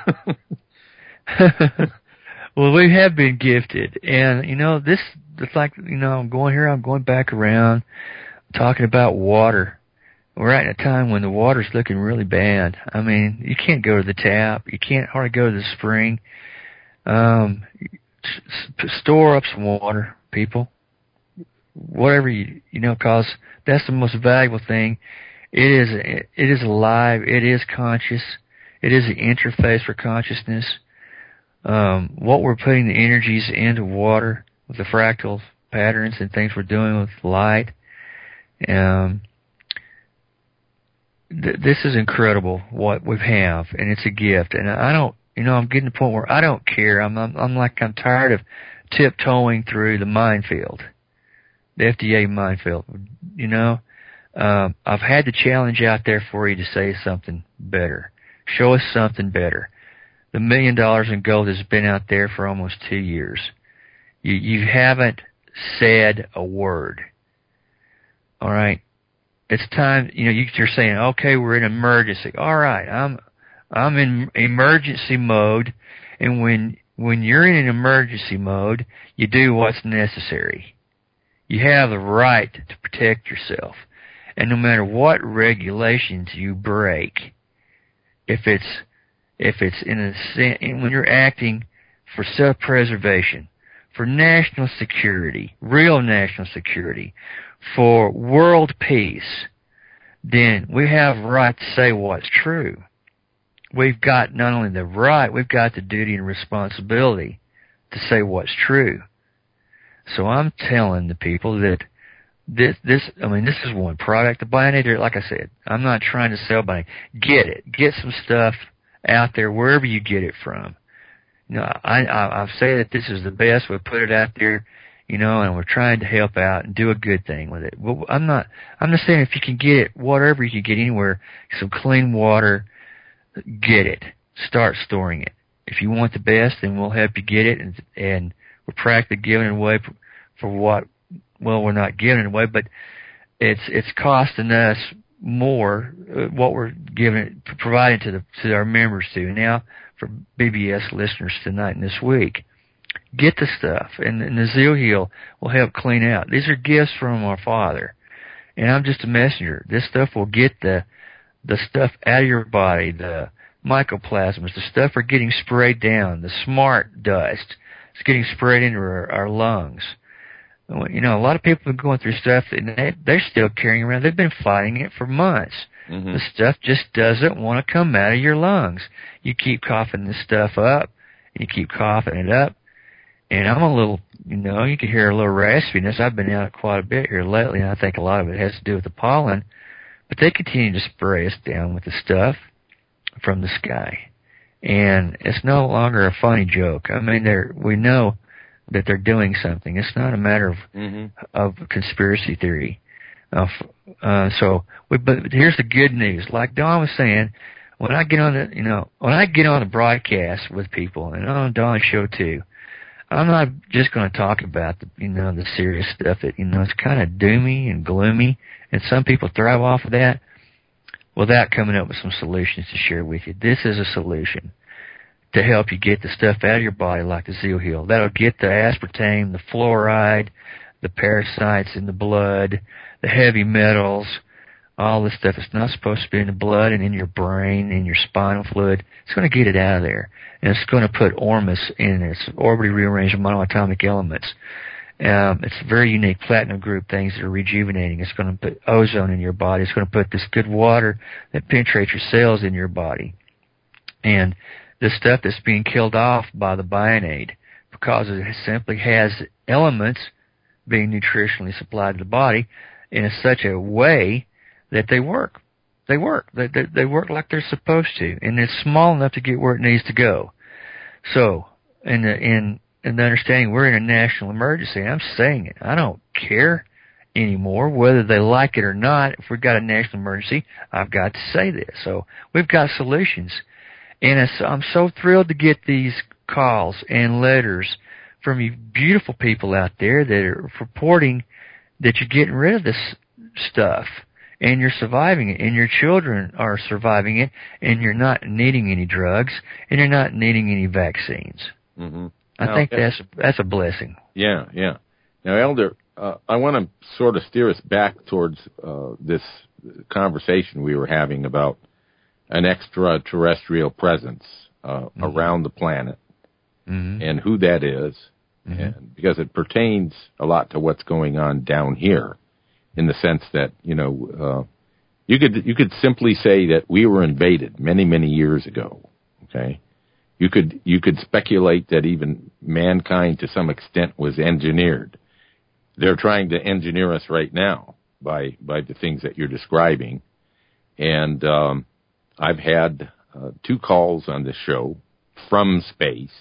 Well, we have been gifted, and it's like, I'm going back around talking about water. We're at a time when the water's looking really bad. I mean, you can't go to the tap. You can't hardly go to the spring. Store up some water, people. Whatever cause that's the most valuable thing. It is alive. It is conscious. It is the interface for consciousness. What we're putting the energies into water with the fractal patterns and things we're doing with light. This is incredible what we have, and it's a gift. And I don't, I'm getting to the point where I don't care. I'm tired of tiptoeing through the minefield, the FDA minefield. I've had the challenge out there for you to say something better. Show us something better. The $1 million in gold has been out there for almost 2 years. You haven't said a word. All right. It's time, you're saying, okay, we're in emergency. All right. I'm in emergency mode. And when you're in an emergency mode, you do what's necessary. You have the right to protect yourself. And no matter what regulations you break, if if it's when you're acting for self-preservation, for national security, real national security, for world peace, then we have a right to say what's true. We've got not only the right, we've got the duty and responsibility to say what's true. So I'm telling the people that this is one product. The Bionator, like I said, I'm not trying to sell Bionator. Get it. Get some stuff out there wherever you get it from. I've said that this is the best. We put it out there, and we're trying to help out and do a good thing with it. Well, I'm just saying if you can get it, whatever you can get anywhere, some clean water, get it. Start storing it. If you want the best, then we'll help you get it, and we're practically giving it away for what, well, we're not giving it away, but it's costing us more what we're providing to our members too. Now, for BBS listeners tonight and this week, get the stuff, and the Zeal Heal will help clean out. These are gifts from our Father, and I'm just a messenger. This stuff will get the stuff out of your body, the mycoplasmas, the stuff are getting sprayed down, the smart dust is getting sprayed into our lungs. A lot of people have been going through stuff, and they're still carrying around. They've been fighting it for months. Mm-hmm. The stuff just doesn't want to come out of your lungs. You keep coughing this stuff up, and you keep coughing it up, and I'm a little, you can hear a little raspiness. I've been out quite a bit here lately, and I think a lot of it has to do with the pollen, but they continue to spray us down with the stuff from the sky, and it's no longer a funny joke. I mean, we know that they're doing something. It's not a matter of conspiracy theory. But here's the good news. Like Don was saying, when I get on the broadcast with people, and on Don's show too, I'm not just going to talk about the serious stuff that it's kind of doomy and gloomy, and some people thrive off of that, without coming up with some solutions to share with you. This is a solution to help you get the stuff out of your body like the Zeal Heal. That'll get the aspartame, the fluoride, the parasites in the blood, the heavy metals, all this stuff that's not supposed to be in the blood and in your brain, in your spinal fluid. It's going to get it out of there. And it's going to put Ormus in its orbitally rearranged monoatomic elements. It's very unique platinum group things that are rejuvenating. It's going to put ozone in your body. It's going to put this good water that penetrates your cells in your body. And the stuff that's being killed off by the Bionade, because it simply has elements being nutritionally supplied to the body in such a way that they work. They work. They work like they're supposed to, and it's small enough to get where it needs to go. So, in the understanding we're in a national emergency, and I'm saying it, I don't care anymore whether they like it or not. If we've got a national emergency, I've got to say this. So we've got solutions. And I'm so thrilled to get these calls and letters from you beautiful people out there that are reporting that you're getting rid of this stuff and you're surviving it, and your children are surviving it, and you're not needing any drugs, and you're not needing any vaccines. Mm-hmm. I think that's a blessing. Yeah. Now, Elder, I want to sort of steer us back towards this conversation we were having about an extraterrestrial presence around the planet, and who that is, and because it pertains a lot to what's going on down here, in the sense that you could simply say that we were invaded many years ago. Okay, you could speculate that even mankind to some extent was engineered. They're trying to engineer us right now by the things that you're describing, and I've had 2 calls on this show from space.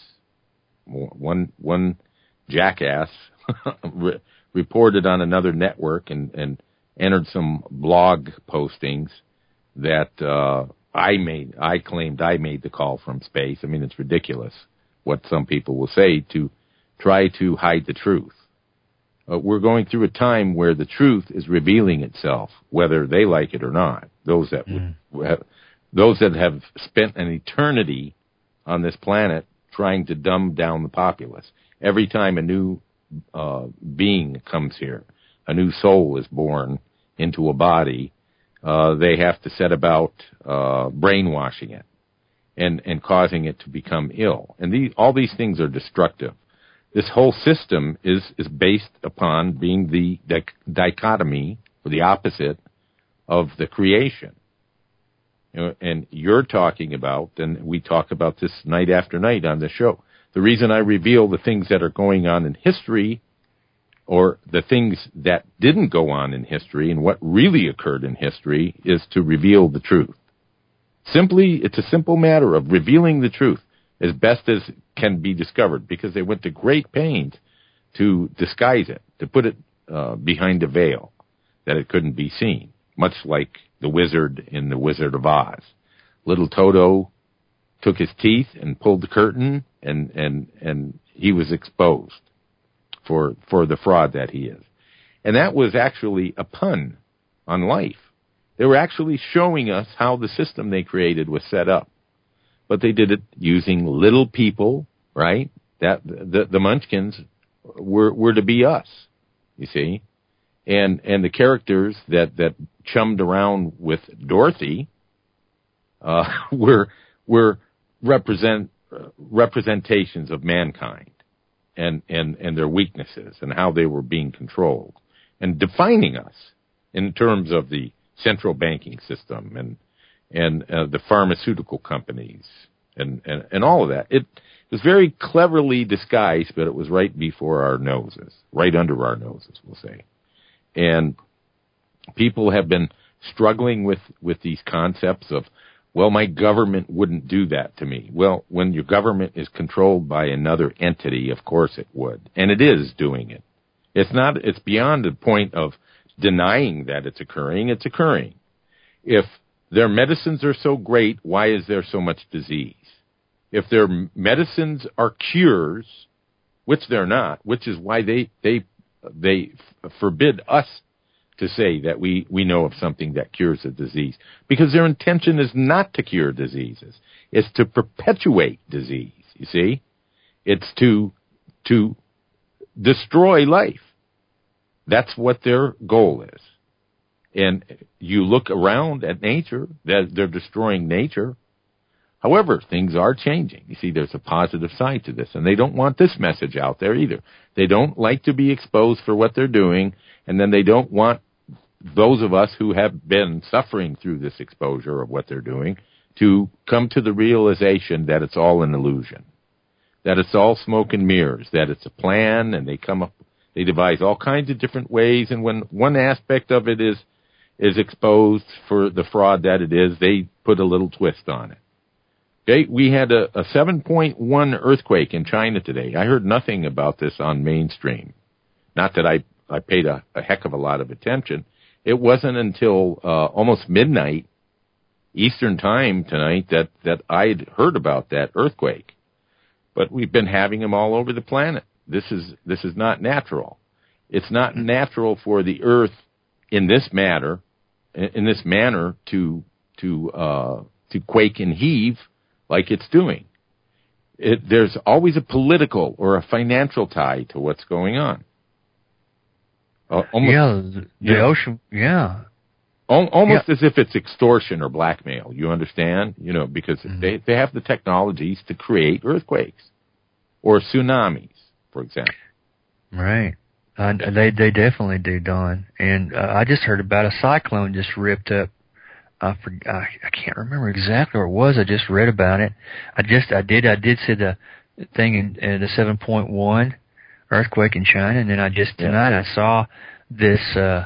One jackass reported on another network and entered some blog postings that I claimed I made the call from space. I mean, it's ridiculous what some people will say to try to hide the truth. We're going through a time where the truth is revealing itself, whether they like it or not. Those that have spent an eternity on this planet trying to dumb down the populace. Every time a new being comes here, a new soul is born into a body, they have to set about brainwashing it. and causing it to become ill. And all these things are destructive. This whole system is based upon being the dichotomy, or the opposite, of the creation. And you're talking about, and we talk about this night after night on the show, the reason I reveal the things that are going on in history, or the things that didn't go on in history and what really occurred in history, is to reveal the truth. It's a simple matter of revealing the truth as best as can be discovered, because they went to great pains to disguise it, to put it behind a veil that it couldn't be seen, much like the wizard in The Wizard of Oz. Little Toto took his teeth and pulled the curtain, and he was exposed for the fraud that he is. And that was actually a pun on life. They were actually showing us how the system they created was set up. But they did it using little people, right? That the Munchkins were to be us, you see. And the characters that chummed around with Dorothy were representations of mankind and their weaknesses and how they were being controlled, and defining us in terms of the central banking system and the pharmaceutical companies and all of that. It was very cleverly disguised, but it was right before our noses, right under our noses, we'll say. And people have been struggling with these concepts of, well, my government wouldn't do that to me. Well, when your government is controlled by another entity, of course it would. And it is doing it. It's beyond the point of denying that it's occurring. It's occurring. If their medicines are so great, why is there so much disease? If their medicines are cures, which they're not, which is why they forbid us to say that we know of something that cures a disease, because their intention is not to cure diseases. It's to perpetuate disease, you see? It's to destroy life. That's what their goal is. And you look around at nature, they're destroying nature. However, things are changing. You see, there's a positive side to this, and they don't want this message out there either. They don't like to be exposed for what they're doing, and then they don't want those of us who have been suffering through this exposure of what they're doing to come to the realization that it's all an illusion, that it's all smoke and mirrors, that it's a plan, and they devise all kinds of different ways, and when one aspect of it is exposed for the fraud that it is, they put a little twist on it. Okay, we had a 7.1 earthquake in China today. I heard nothing about this on mainstream. Not that I paid a heck of a lot of attention. It wasn't until almost midnight Eastern time tonight that I'd heard about that earthquake. But we've been having them all over the planet. This is not natural. It's not natural for the Earth in this manner to quake and heave like it's doing. There's always a political or a financial tie to what's going on. Almost as if it's extortion or blackmail. You understand? Because they have the technologies to create earthquakes or tsunamis, for example. Right. They definitely do, Don. And I just heard about a cyclone just ripped up. I can't remember exactly where it was. I just read about it. I did see the thing in the 7.1 earthquake in China, and then tonight I saw this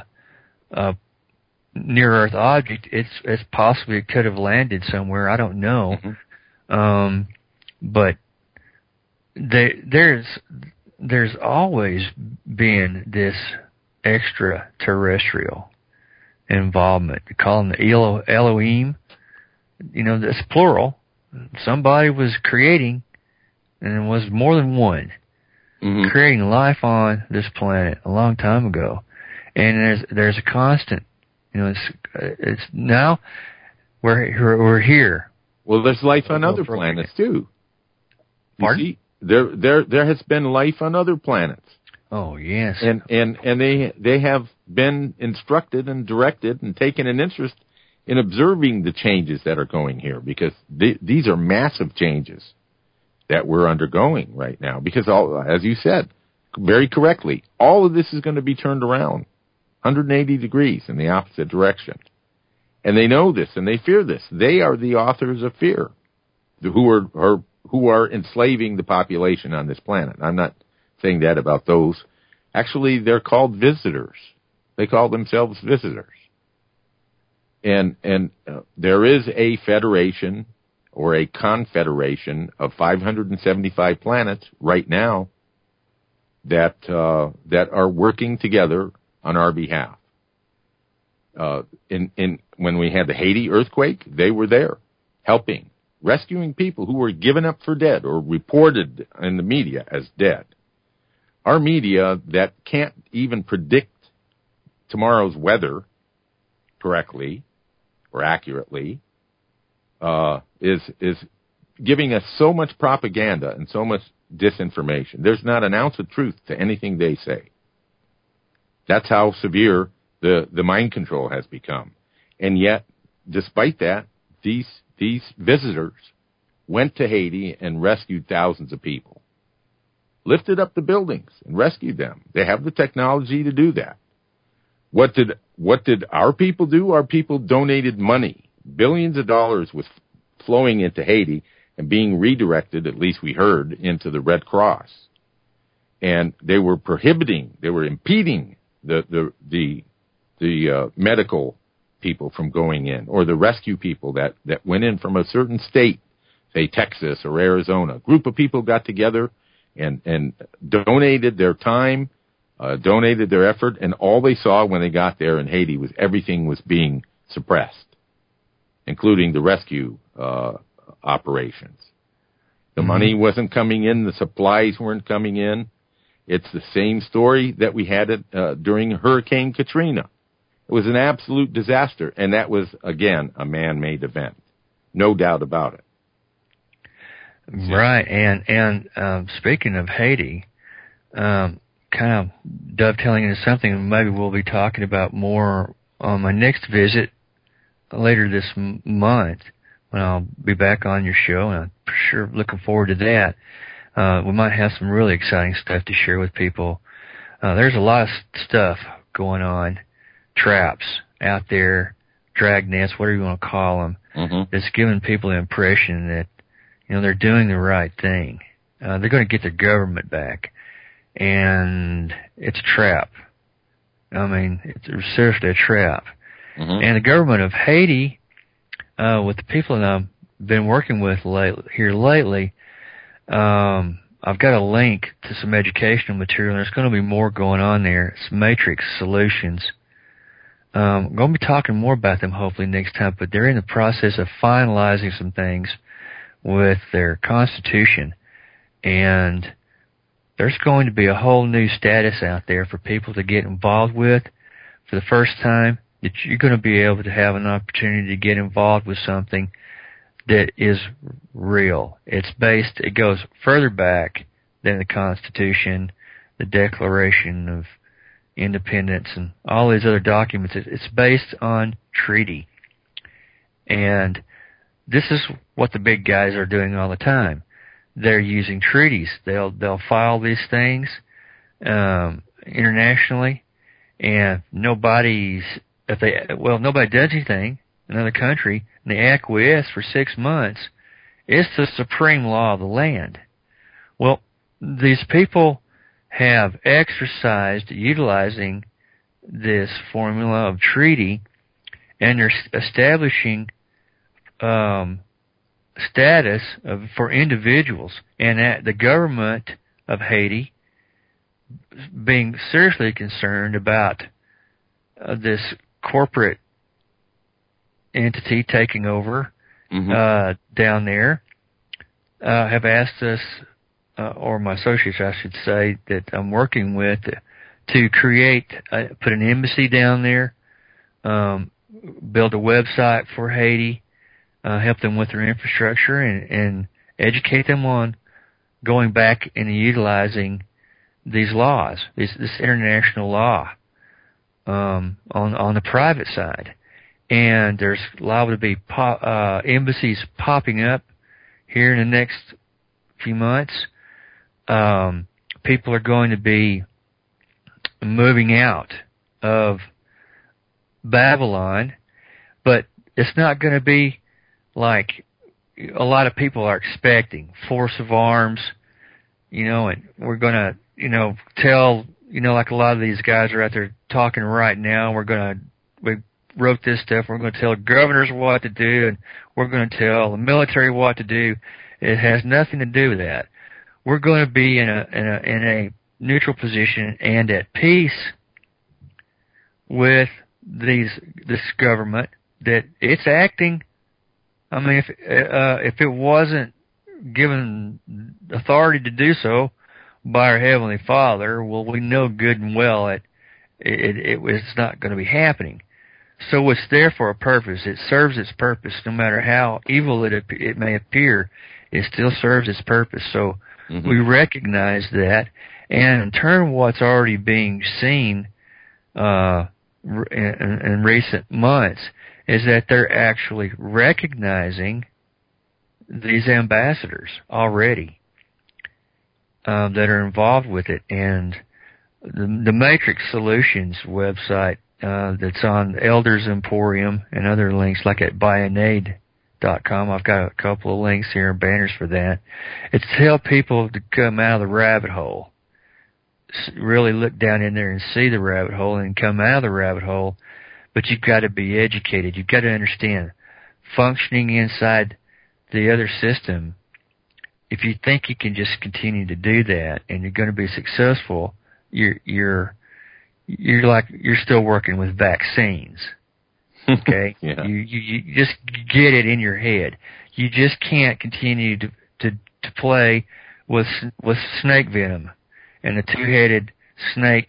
near Earth object. It's possibly it could have landed somewhere. I don't know. Mm-hmm. But there's always been this extraterrestrial involvement. You call them the Elohim. That's plural. Somebody was creating, and it was more than one, creating life on this planet a long time ago. And there's a constant. It's now we're here. Well, there's life on other planets too. Pardon? You see, there has been life on other planets. Oh yes. And they have been instructed and directed and taken an interest in observing the changes that are going here, because these are massive changes that we're undergoing right now. Because, as you said very correctly, all of this is going to be turned around 180 degrees in the opposite direction. And they know this, and they fear this. They are the authors of fear, who are enslaving the population on this planet. I'm not saying that about those. Actually, they're called visitors. They call themselves visitors. And there is a federation or a confederation of 575 planets right now that are working together on our behalf. When we had the Haiti earthquake, they were there helping, rescuing people who were given up for dead or reported in the media as dead. Our media that can't even predict tomorrow's weather correctly or accurately is giving us so much propaganda and so much disinformation. There's not an ounce of truth to anything they say. That's how severe the mind control has become. And yet, despite that, these visitors went to Haiti and rescued thousands of people, lifted up the buildings and rescued them. They have the technology to do that. What did our people do? Our people donated money. Billions of dollars was flowing into Haiti and being redirected, at least we heard, into the Red Cross. And they were impeding the medical people from going in, or the rescue people that went in from a certain state, say Texas or Arizona. A group of people got together and donated their time, donated their effort, and all they saw when they got there in Haiti was everything was being suppressed, including the rescue operations. The money wasn't coming in, the supplies weren't coming in. It's the same story that we had during Hurricane Katrina. It was an absolute disaster, and that was, again, a man-made event. No doubt about it. Right, and speaking of Haiti, kind of dovetailing into something maybe we'll be talking about more on my next visit later this month, when I'll be back on your show, and I'm for sure looking forward to that. We might have some really exciting stuff to share with people. There's a lot of stuff going on, traps out there, drag nets, whatever you want to call them, that's giving people the impression that, they're doing the right thing. They're going to get their government back. And it's a trap. I mean, it's seriously a trap. And the government of Haiti, with the people that I've been working with lately, I've got a link to some educational material. There's going to be more going on there. It's Matrix Solutions. I'm going to be talking more about them hopefully next time, but they're in the process of finalizing some things with their constitution. And there's going to be a whole new status out there for people to get involved with for the first time, that you're going to be able to have an opportunity to get involved with something that is real. It goes further back than the Constitution, the Declaration of Independence, and all these other documents. It's based on treaty. And this is what the big guys are doing all the time. They're using treaties. They'll file these things internationally, and nobody does anything, another country, and they acquiesce for 6 months. It's the supreme law of the land. Well, these people have exercised utilizing this formula of treaty, and they're establishing status for individuals, and that the government of Haiti being seriously concerned about this corporate entity taking over down there, have asked us, or my associates, I should say, that I'm working with, to put an embassy down there, build a website for Haiti, help them with their infrastructure, and educate them on going back and utilizing these laws, this international law, on the private side. and there's liable to be embassies popping up here in the next few months. People are going to be moving out of Babylon, but it's not going to be like a lot of people are expecting, force of arms, and we're going to, tell, like a lot of these guys are out there talking right now, we wrote this stuff, we're going to tell governors what to do, and we're going to tell the military what to do. It has nothing to do with that. We're going to be in a neutral position and at peace with this government that it's acting. I mean, if it wasn't given authority to do so by our Heavenly Father, well, we know good and well it's not going to be happening. So it's there for a purpose. It serves its purpose, no matter how evil it may appear. It still serves its purpose. So we recognize that, and in turn, what's already being seen in recent months is that they're actually recognizing these ambassadors already that are involved with it. And the Matrix Solutions website that's on Elders Emporium and other links like at Bionade.com. I've got a couple of links here and banners for that. It's to help people to come out of the rabbit hole. Really look down in there and see the rabbit hole and come out of the rabbit hole. But you've got to be educated. You've got to understand functioning inside the other system. If you think you can just continue to do that and you're going to be successful, you're still working with vaccines. Okay? Yeah. You just get it in your head. You just can't continue to play with snake venom and the two-headed snake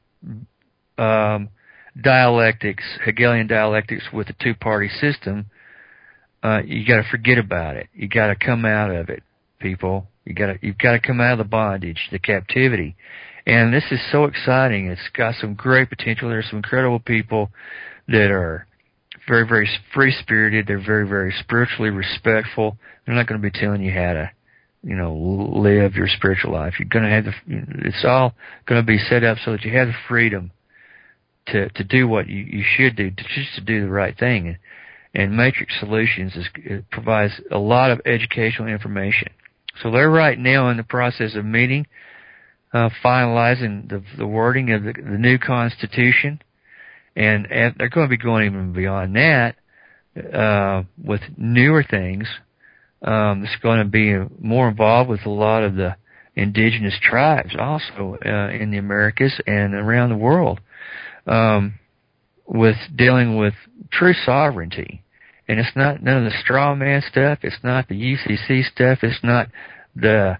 dialectics, Hegelian dialectics with the two-party system. You got to forget about it. You got to come out of it, people. You've got to come out of the bondage, the captivity. And this is so exciting. It's got some great potential. There's some incredible people that are very, very free-spirited. They're very, very spiritually respectful. They're not going to be telling you how to, live your spiritual life. You're going to have it's all going to be set up so that you have the freedom to do what you should do, just to do the right thing. And Matrix Solutions provides a lot of educational information. So they're right now in the process of meeting, finalizing the wording of the new Constitution, and they're going to be going even beyond that with newer things. It's going to be more involved with a lot of the indigenous tribes also in the Americas and around the world, with dealing with true sovereignty. And it's not none of the straw man stuff. It's not the UCC stuff. It's not the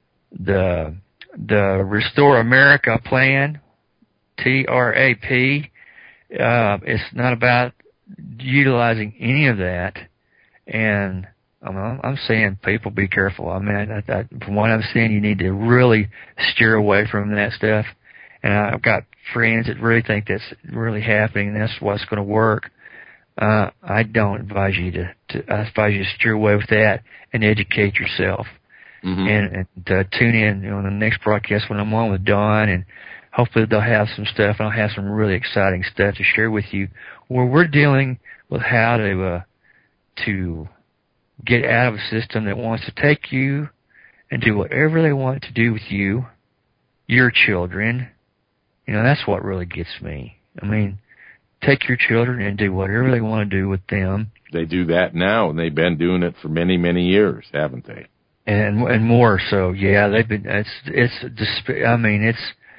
Restore America plan, TRAP. It's not about utilizing any of that. And I'm saying, people, be careful. I mean, from what I'm saying, you need to really steer away from that stuff. And I've got friends that really think that's really happening, and that's what's going to work. I don't advise you I advise you to steer away with that and educate yourself. And tune in on the next broadcast when I'm on with Don, and hopefully they'll have some stuff, and I'll have some really exciting stuff to share with you where we're dealing with how to get out of a system that wants to take you and do whatever they want to do with you, your children. That's what really gets me. I mean, take your children and do whatever they want to do with them. They do that now, and they've been doing it for many, many years, haven't they? And more so, yeah. They've been. I mean,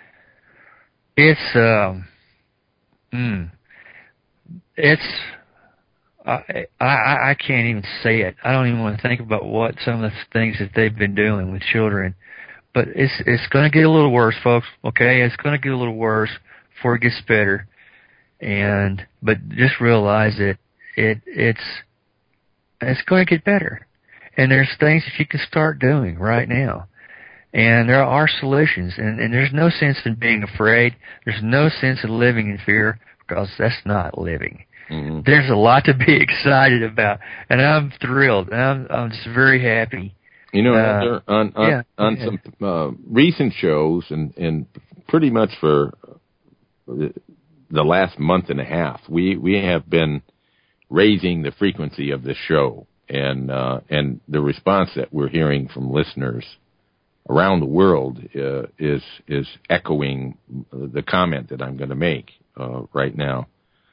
I can't even say it. I don't even want to think about what some of the things that they've been doing with children. But it's going to get a little worse, folks. Okay, it's going to get a little worse before it gets better. But just realize that it's going to get better. And there's things that you can start doing right now. And there are solutions. And there's no sense in being afraid. There's no sense in living in fear, because that's not living. Mm-hmm. There's a lot to be excited about, and I'm thrilled. And I'm just very happy. You know, on some recent shows, and pretty much for the last month and a half, we have been raising the frequency of this show, and the response that we're hearing from listeners around the world is echoing the comment that I'm going to make right now.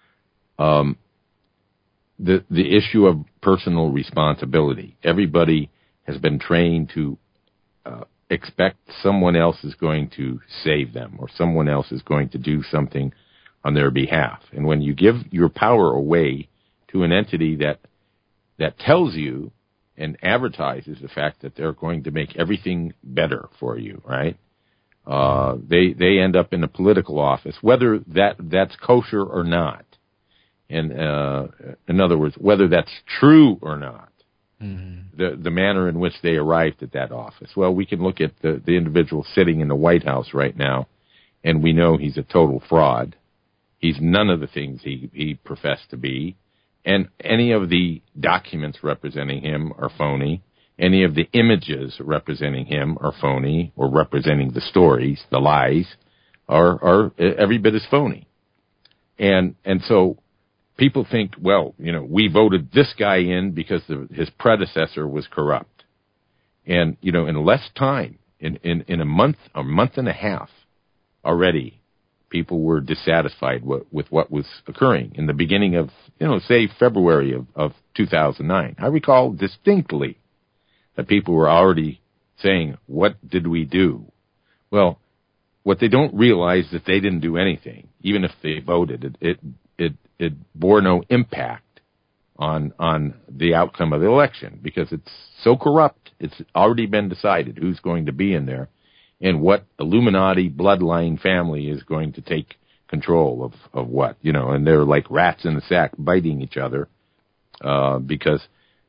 The issue of personal responsibility. Everybody has been trained to expect someone else is going to save them, or someone else is going to do something on their behalf. And when you give your power away to an entity that tells you and advertises the fact that they're going to make everything better for you, right? They end up in a political office, whether that's kosher or not. And in other words, whether that's true or not, the manner in which they arrived at that office. Well, we can look at the individual sitting in the White House right now, and we know he's a total fraud. He's none of the things he professed to be. And any of the documents representing him are phony. Any of the images representing him are phony, or representing the stories, the lies, are every bit as phony. And so people think, well, you know, we voted this guy in because his predecessor was corrupt. And, you know, in less time, in a month and a half already, people were dissatisfied with what was occurring in the beginning of, you know, say February of 2009. I recall distinctly that people were already saying, what did we do? Well, what they don't realize is that they didn't do anything. Even if they voted, it bore no impact on the outcome of the election, because it's so corrupt. It's already been decided who's going to be in there, and what Illuminati bloodline family is going to take control of what, you know, and they're like rats in the sack biting each other, because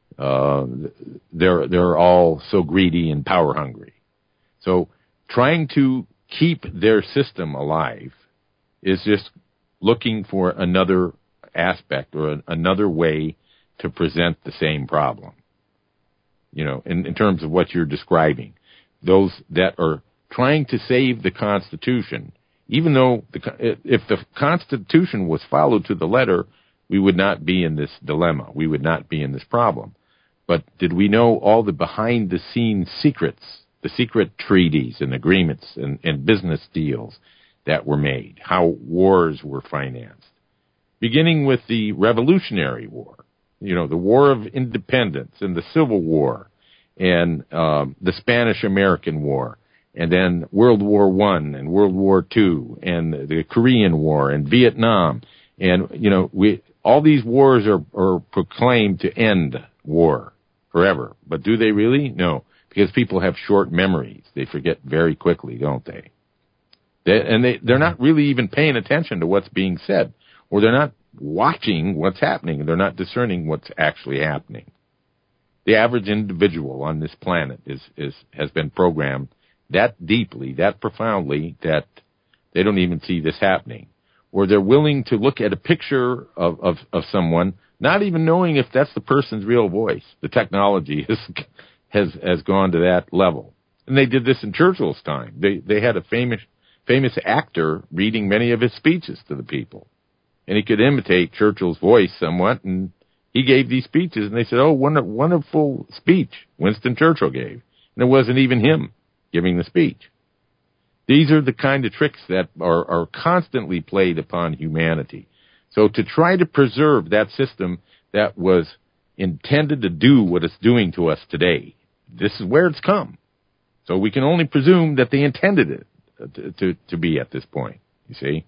they're all so greedy and power hungry. So trying to keep their system alive is just looking for another aspect or another way to present the same problem. You know, in terms of what you're describing, those that are trying to save the Constitution, even though if the Constitution was followed to the letter, we would not be in this dilemma. We would not be in this problem. But did we know all the behind-the-scenes secrets, the secret treaties and agreements and business deals that were made, how wars were financed, beginning with the Revolutionary War, you know, the War of Independence and the Civil War and the Spanish-American War, and then World War I and World War II and the Korean War and Vietnam. And, you know, all these wars are proclaimed to end war forever. But do they really? No, because people have short memories. They forget very quickly, don't they? They're not really even paying attention to what's being said, or they're not watching what's happening. They're not discerning what's actually happening. The average individual on this planet has been programmed that deeply, that profoundly, that they don't even see this happening. Or they're willing to look at a picture of someone, not even knowing if that's the person's real voice. The technology has gone to that level. And they did this in Churchill's time. They had a famous actor reading many of his speeches to the people. And he could imitate Churchill's voice somewhat, and he gave these speeches, and they said, oh, wonderful speech Winston Churchill gave. And it wasn't even him giving the speech. These are the kind of tricks that are constantly played upon humanity. So to try to preserve that system that was intended to do what it's doing to us today, this is where it's come. So we can only presume that they intended it to be at this point, you see.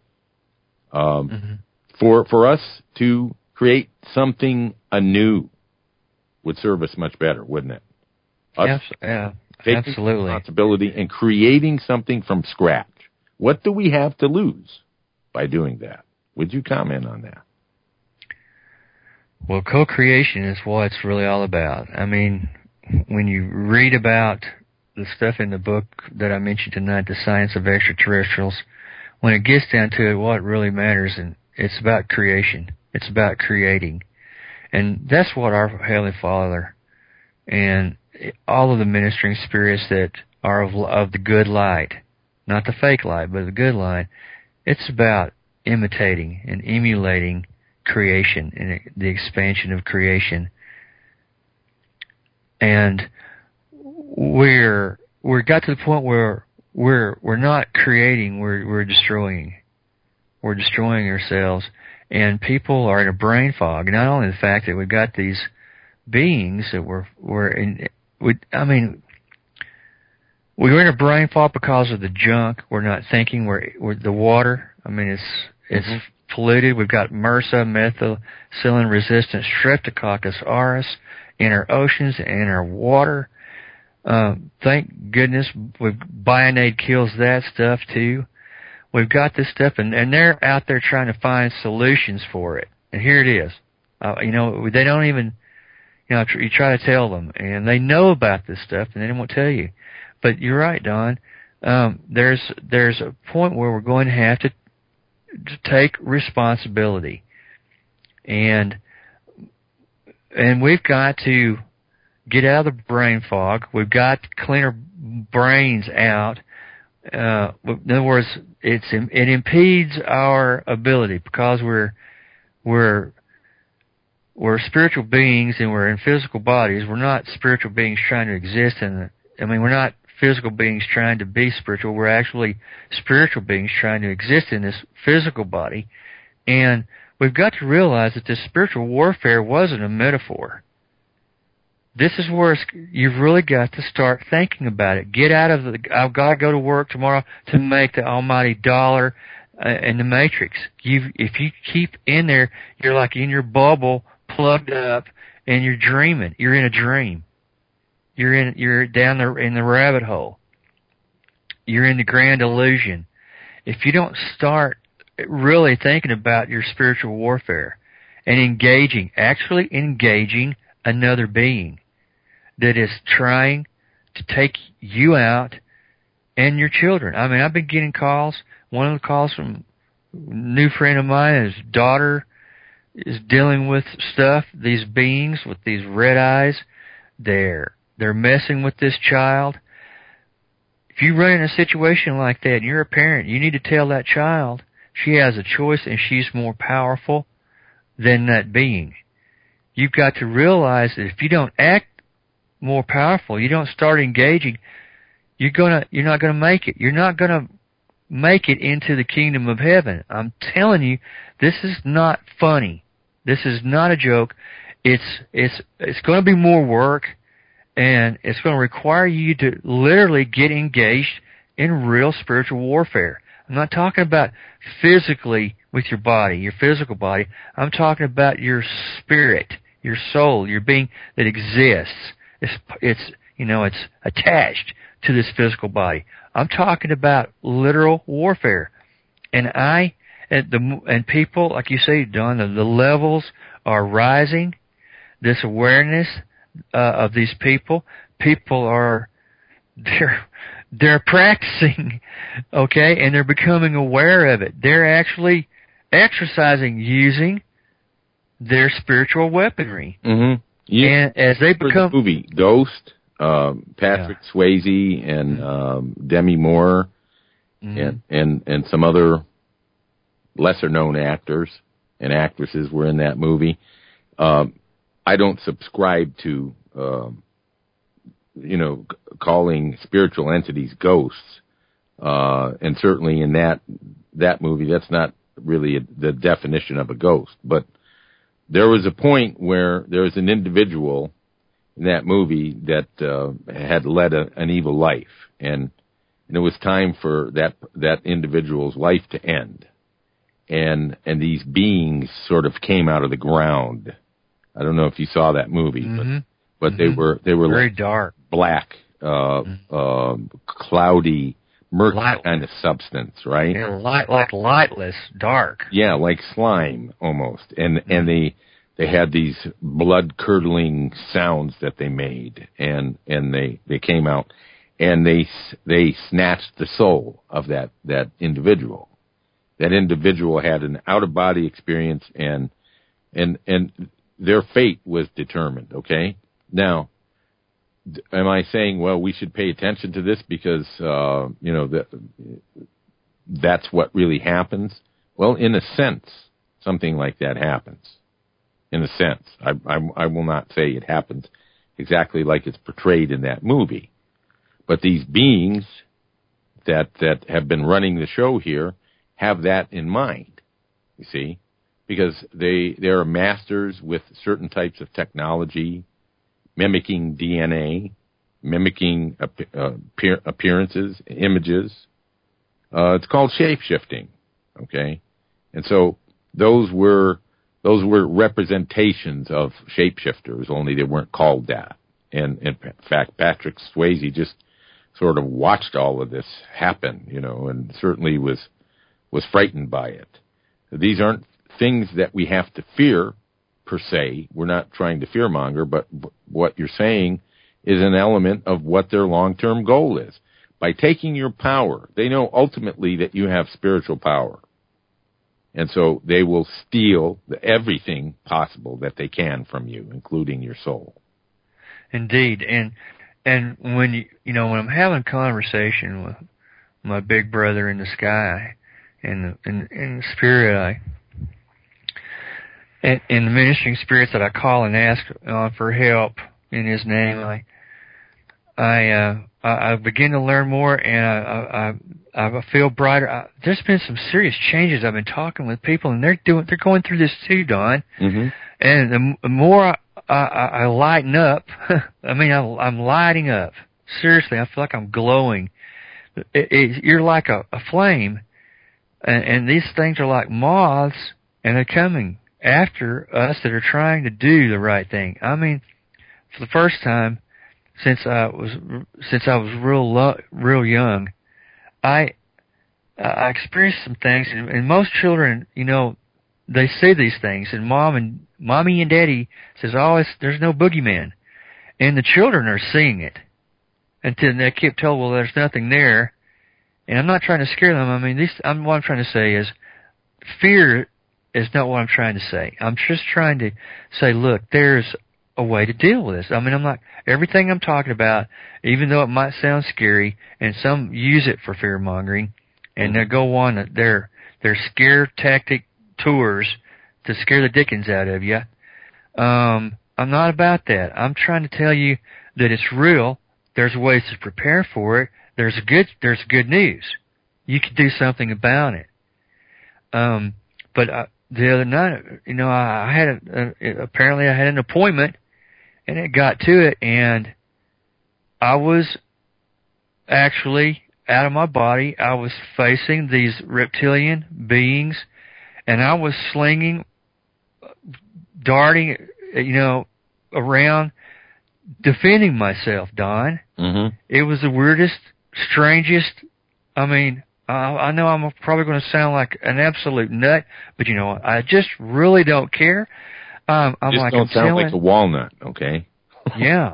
For us to create something anew would serve us much better, wouldn't it? Yes, yeah. Taking Absolutely. responsibility and creating something from scratch. What do we have to lose by doing that? Would you comment on that? Well, co-creation is what it's really all about. I mean, when you read about the stuff in the book that I mentioned tonight, The Science of Extraterrestrials, when it gets down to it, what really matters, and it's about creation. It's about creating. And that's what our Heavenly Father and all of the ministering spirits that are of the good light, not the fake light, but the good light, it's about imitating and emulating creation and the expansion of creation. And we're got to the point where we're not creating, we're destroying. We're destroying ourselves, and people are in a brain fog. Not only the fact that we've got these beings that we're in a brain fog because of the junk. We're not thinking. We're the water. I mean, it's polluted. We've got MRSA, methicillin-resistant Streptococcus aureus in our oceans and in our water. Thank goodness Bionade kills that stuff too. We've got this stuff, and they're out there trying to find solutions for it. And here it is. They don't even, you try to tell them, and they know about this stuff, and they won't tell you. But you're right, Don. There's a point where we're going to have to take responsibility, and we've got to get out of the brain fog. We've got to clean our brains out. In other words, it impedes our ability because we're spiritual beings and we're in physical bodies. We're not spiritual beings trying to exist we're not physical beings trying to be spiritual. We're actually spiritual beings trying to exist in this physical body. And we've got to realize that this spiritual warfare wasn't a metaphor. This is where you've really got to start thinking about it. Get out of I've got to go to work tomorrow to make the almighty dollar in the matrix. If you keep in there, you're like in your bubble, plugged up, and you're dreaming. You're in a dream. You're down there in the rabbit hole. You're in the grand illusion. If you don't start really thinking about your spiritual warfare and actually engaging another being that is trying to take you out and your children. I mean, I've been getting calls. One of the calls from a new friend of mine, his daughter is dealing with stuff. These beings with these red eyes, they're messing with this child. If you run in a situation like that and you're a parent, you need to tell that child she has a choice and she's more powerful than that being. You've got to realize that if you don't act more powerful, you don't start engaging, you're not gonna make it. You're not gonna make it into the kingdom of heaven. I'm telling you, this is not funny. This is not a joke. It's going to be more work, and it's going to require you to literally get engaged in real spiritual warfare. I'm not talking about physically with your body, your physical body. I'm talking about your spirit, your soul, your being that exists. It's attached to this physical body. I'm talking about literal warfare. And people, like you say, Don, the levels are rising. This awareness of these people are they're practicing, okay, and they're becoming aware of it. They're actually exercising using their spiritual weaponry. Mm-hmm. Yeah. And as they become the movie Ghost, Patrick Swayze and Demi Moore, and some other lesser known actors and actresses were in that movie. I don't subscribe to calling spiritual entities ghosts, and certainly in that movie, that's not really the definition of a ghost. But there was a point where there was an individual in that movie that had led an evil life, and it was time for that individual's life to end, and these beings sort of came out of the ground. I don't know if you saw that movie, but they were very like dark, black, cloudy, murky kind of substance, right? Yeah, like lightless, dark. Yeah, like slime almost, and they had these blood curdling sounds that they made, and they came out, and they snatched the soul of that individual. That individual had an out of body experience and and their fate was determined. Okay, now, am I saying, well, we should pay attention to this because that's what really happens? Well, in a sense, something like that happens. In a sense, I will not say it happens exactly like it's portrayed in that movie, but these beings that have been running the show here have that in mind. You see, because they are masters with certain types of technology, mimicking DNA, mimicking appearances, images. It's called shape-shifting, okay? And so those were representations of shapeshifters, only they weren't called that. And in fact, Patrick Swayze just sort of watched all of this happen, and certainly was frightened by it. These aren't things that we have to fear, per se. We're not trying to fearmonger, but what you're saying is an element of what their long-term goal is. By taking your power, they know ultimately that you have spiritual power. And so they will steal everything possible that they can from you, including your soul. Indeed. And when when I'm having a conversation with my big brother in the sky, in the spirit, in the ministering spirits that I call and ask for help in His name, I begin to learn more, and I feel brighter. There's been some serious changes. I've been talking with people, and they're going through this too, Don. Mm-hmm. And the more I lighten up, I'm lighting up. Seriously, I feel like I'm glowing. You're like a flame, and these things are like moths, and they're coming after us that are trying to do the right thing. I mean, for the first time since I was real young, I experienced some things, and most children, they say these things, and mommy and daddy says, "Oh, there's no boogeyman," and the children are seeing it, until they keep told, "Well, there's nothing there." And I'm not trying to scare them. What I'm trying to say is, fear is not what I'm trying to say. I'm just trying to say, look, there's a way to deal with this. I'm not, everything I'm talking about, even though it might sound scary, and some use it for fear mongering, and they go on their scare tactic tours to scare the dickens out of you. I'm not about that. I'm trying to tell you that it's real. There's ways to prepare for it. There's good news. You can do something about it. But the other night, I had apparently I had an appointment, and it got to it, and I was actually out of my body. I was facing these reptilian beings, and I was slinging, darting, around, defending myself, Don. Mm-hmm. It was the weirdest, strangest. I know I'm probably going to sound like an absolute nut, but you know what? I just really don't care. I'm just like, don't sound like a walnut, okay? Yeah.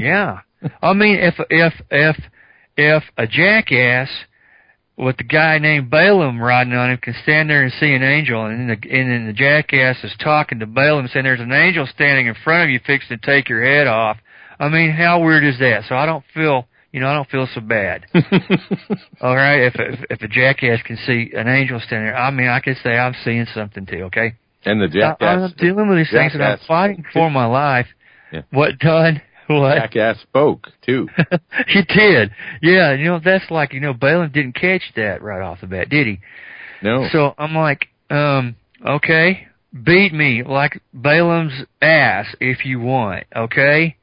If a jackass with the guy named Balaam riding on him can stand there and see an angel, and then the jackass is talking to Balaam, saying there's an angel standing in front of you fixing to take your head off. How weird is that? So I don't feel so bad. All right, if a jackass can see an angel standing there, I can say I'm seeing something too. Okay. And the jackass, I'm dealing with these things, and I'm fighting for my life. Yeah. What, Don? What? Jackass spoke too. He did. Yeah. That's like, Balaam didn't catch that right off the bat, did he? No. So I'm like, okay, beat me like Balaam's ass if you want. Okay.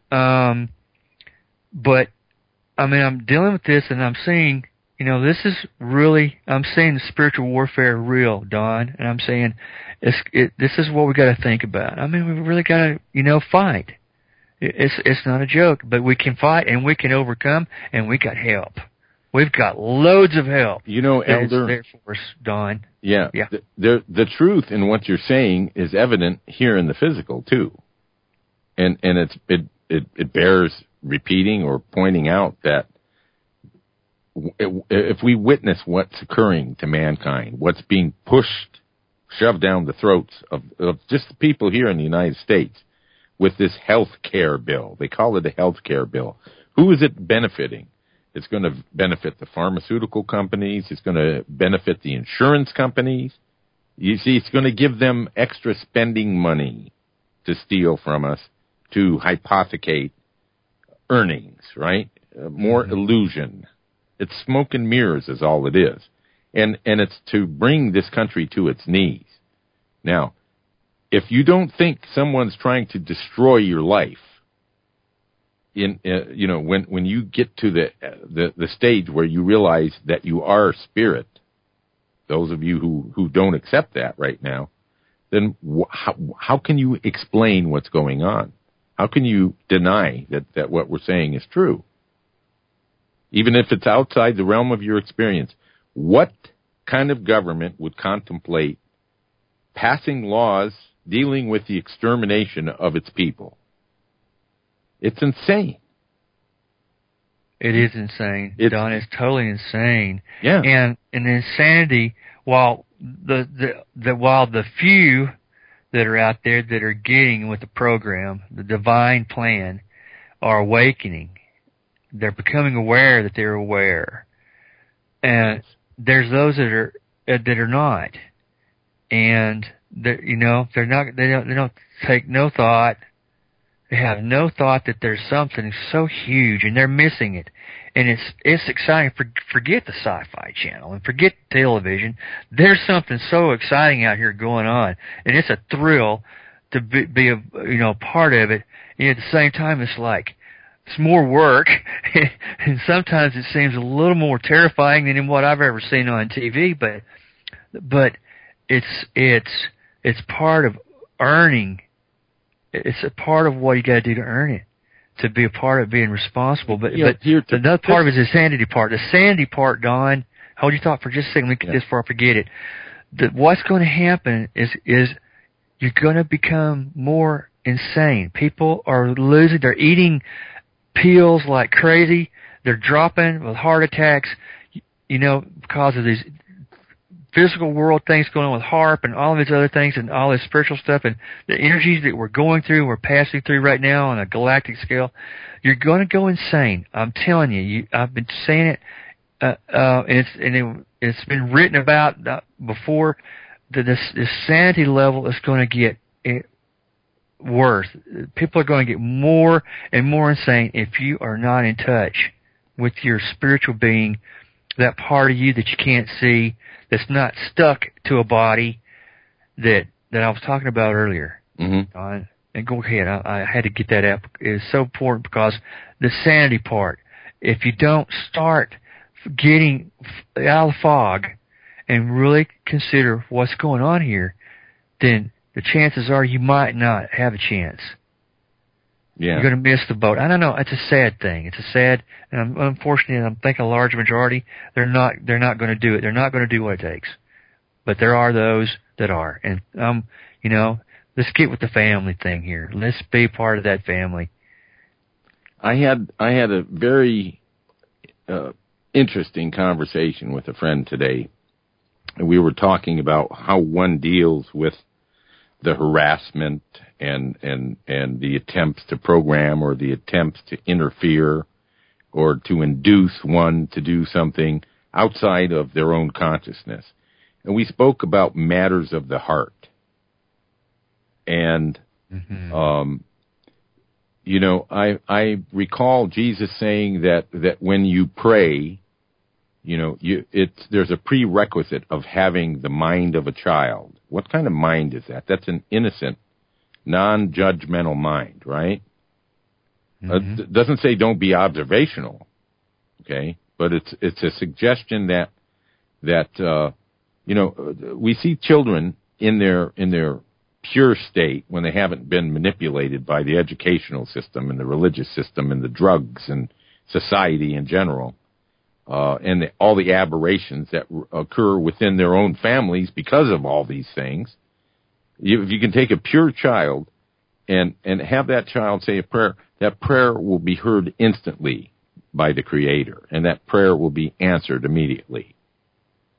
But I'm dealing with this, and I'm seeing, this is really, I'm seeing the spiritual warfare real, Don, and I'm saying this is what we got to think about. We really got to, fight. It's not a joke, but we can fight, and we can overcome, and we got help. We've got loads of help. Elder, there for us, Don. Yeah. Yeah. The truth in what you're saying is evident here in the physical too, and it bears repeating or pointing out that if we witness what's occurring to mankind, what's being pushed shoved down the throats of just the people here in the United States with this health care bill. They call it a health care bill. Who is it benefiting? It's going to benefit the pharmaceutical companies. It's going to benefit the insurance companies. You see, it's going to give them extra spending money to steal from us, to hypothecate earnings, right? More illusion. It's smoke and mirrors is all it is. And it's to bring this country to its knees. Now, if you don't think someone's trying to destroy your life, when you get to the stage where you realize that you are spirit, those of you who don't accept that right now, then how can you explain what's going on? How can you deny that what we're saying is true? Even if it's outside the realm of your experience, what kind of government would contemplate passing laws dealing with the extermination of its people? It's insane. It is insane, Don. It's totally insane. Yeah. And insanity, while the few that are out there that are getting with the program, the divine plan, are awakening. They're becoming aware that they're aware. And there's those that are not. And they don't take no thought. They have no thought that there's something so huge, and they're missing it. And it's exciting. Forget the Sci-Fi Channel and forget television. There's something so exciting out here going on, and it's a thrill to be a part of it. And at the same time, it's like it's more work, and sometimes it seems a little more terrifying than what I've ever seen on TV. But it's part of earning. It's a part of what you got to do to earn it, to be a part of being responsible. But another part of it is the sanity part. The sanity part, Don, hold your thought for just a second. Let me get this before I forget it. What's going to happen is you're going to become more insane. People are losing. They're eating pills like crazy. They're dropping with heart attacks, because of these physical world things going on with HAARP and all of these other things and all this spiritual stuff and the energies that we're going through, we're passing through right now on a galactic scale. You're going to go insane. I'm telling you. I've been saying it, it's been written about before. This sanity level is going to get worse. People are going to get more and more insane if you are not in touch with your spiritual being, that part of you that you can't see, that's not stuck to a body that I was talking about earlier. Mm-hmm. And go ahead. I had to get that up. It's so important because the sanity part, if you don't start getting out of the fog and really consider what's going on here, then the chances are you might not have a chance. Yeah. You're going to miss the boat. I don't know. It's a sad thing. It's a sad, and unfortunately, I'm thinking a large majority, they're not going to do it. They're not going to do what it takes. But there are those that are. And, let's get with the family thing here. Let's be part of that family. I had a very interesting conversation with a friend today. And we were talking about how one deals with the harassment and the attempts to program or the attempts to interfere or to induce one to do something outside of their own consciousness. And we spoke about matters of the heart. And, I recall Jesus saying that when you pray, there's a prerequisite of having the mind of a child. What kind of mind is that? That's an innocent, non-judgmental mind, right? It doesn't say don't be observational, okay? But it's a suggestion that we see children in their pure state when they haven't been manipulated by the educational system and the religious system and the drugs and society in general. And all the aberrations that occur within their own families because of all these things. If you can take a pure child and have that child say a prayer, that prayer will be heard instantly by the Creator, and that prayer will be answered immediately.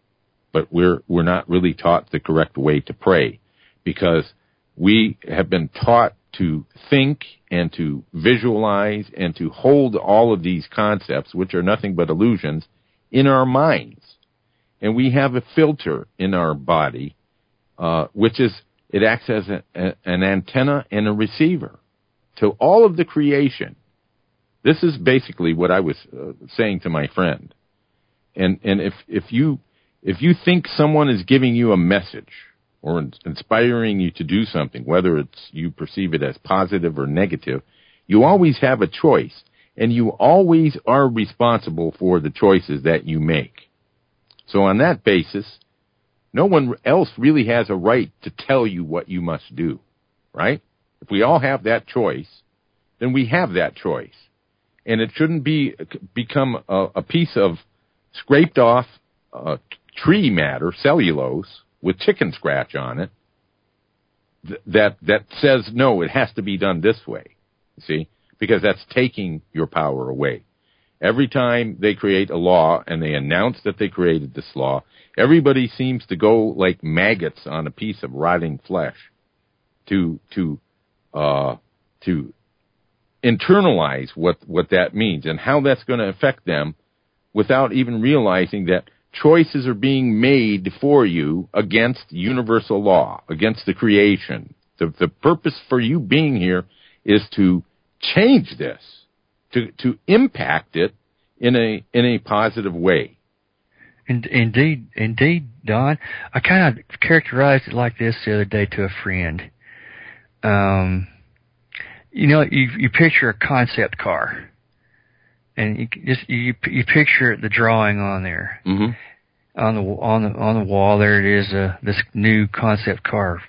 but we're not really taught the correct way to pray, because we have been taught to think and to visualize and to hold all of these concepts, which are nothing but illusions, in our minds. And we have a filter in our body, which is, it acts as an antenna and a receiver to all of the creation. This is basically what I was saying to my friend. And if you think someone is giving you a message or inspiring you to do something, whether it's you perceive it as positive or negative, you always have a choice, and you always are responsible for the choices that you make. So on that basis, no one else really has a right to tell you what you must do, right? If we all have that choice, then we have that choice. And it shouldn't become a piece of scraped off tree matter, cellulose, with chicken scratch on it, that says, no, it has to be done this way, see? Because that's taking your power away. Every time they create a law and they announce that they created this law, everybody seems to go like maggots on a piece of rotting flesh to internalize what that means and how that's going to affect them, without even realizing that choices are being made for you against universal law, against the creation. The purpose for you being here is to change this, to impact it in a positive way. Indeed, Don. I kind of characterized it like this the other day to a friend. You picture a concept car, and you picture the drawing on there. Mm-hmm. On the wall there it is, this new concept car,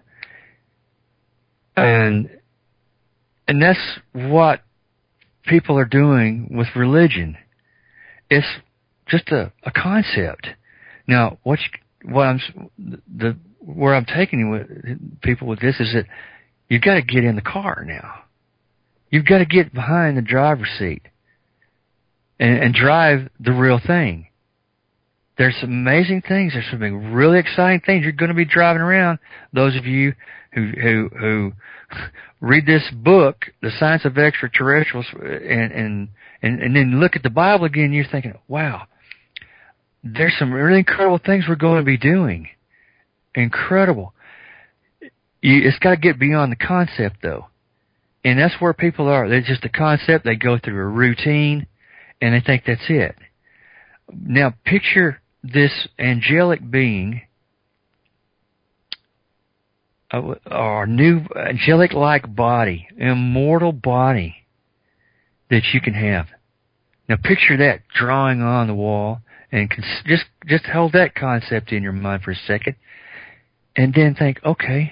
and that's what people are doing with religion. It's just a concept. Now, where I'm taking with people with this is that you've got to get in the car now. You've got to get behind the driver's seat and drive the real thing. There's some amazing things. There's some really exciting things you're going to be driving around. Those of you who read this book, The Science of Extraterrestrials, and then look at the Bible again, you're thinking, wow, there's some really incredible things we're going to be doing. Incredible. It's got to get beyond the concept, though. And that's where people are. They're just a concept. They go through a routine, and they think that's it. Now, picture this angelic being, our new angelic-like body, immortal body that you can have. Now, picture that drawing on the wall, and just hold that concept in your mind for a second, and then think, okay,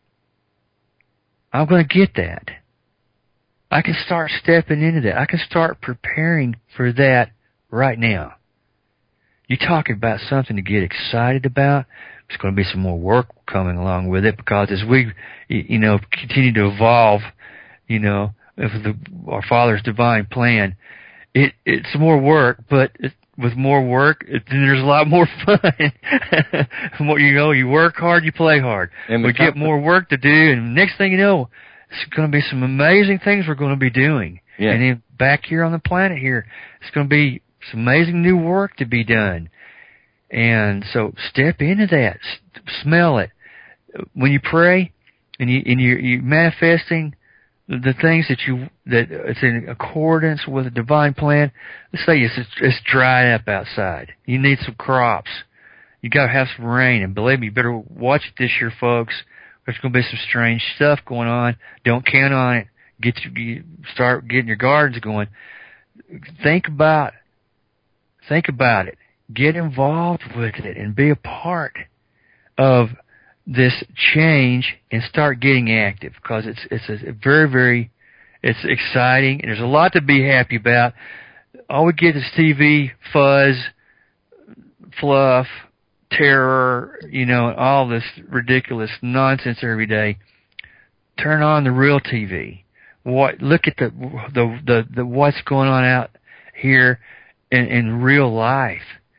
I'm going to get that. I can start stepping into that. I can start preparing for that right now. You're talking about something to get excited about. There's going to be some more work coming along with it, because as we, continue to evolve, our Father's divine plan, it's more work, but with more work, then there's a lot more fun. You work hard, you play hard. And we get more work to do, and next thing you know, it's going to be some amazing things we're going to be doing. Yeah. And then back here on the planet here, it's going to be some amazing new work to be done. And so step into that. Smell it. When you pray and you're manifesting the things that it's in accordance with the divine plan, let's say it's dried up outside. You need some crops. You got to have some rain. And believe me, you better watch it this year, folks. There's going to be some strange stuff going on. Don't count on it. Start getting your gardens going. Think about it. Get involved with it and be a part of this change and start getting active, because it's a very, very, it's exciting, and there's a lot to be happy about. All we get is TV, fuzz, fluff, terror, all this ridiculous nonsense every day. Turn on the real TV. Look at the what's going on out here in real life,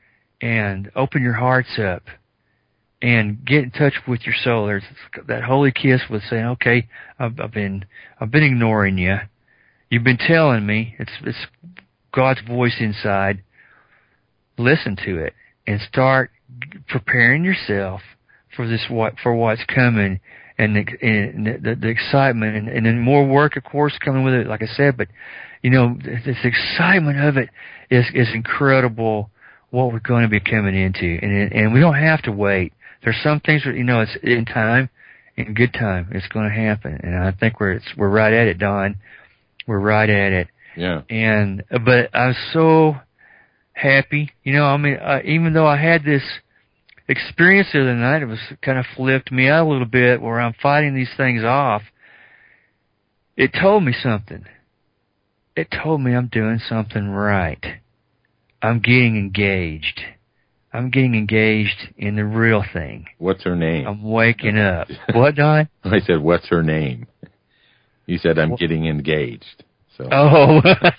and open your hearts up and get in touch with your soul. There's that holy kiss with saying, okay, I've been ignoring you. You've been telling me. It's God's voice inside. Listen to it and start preparing yourself for what's coming, and the excitement, and then more work, of course, coming with it, like I said. But this excitement of it is incredible. What we're going to be coming into, and we don't have to wait. There's some things that it's in time, in good time. It's going to happen, and I think we're right at it, Don. We're right at it. Yeah. But I was so happy, even though I had this experience the other night, it was kind of flipped me out a little bit, where I'm fighting these things off. It told me something. It told me I'm doing something right. I'm getting engaged. I'm getting engaged in the real thing. What's her name? I'm waking up. What, Don? I said, what's her name? You said, I'm getting engaged. So. Oh,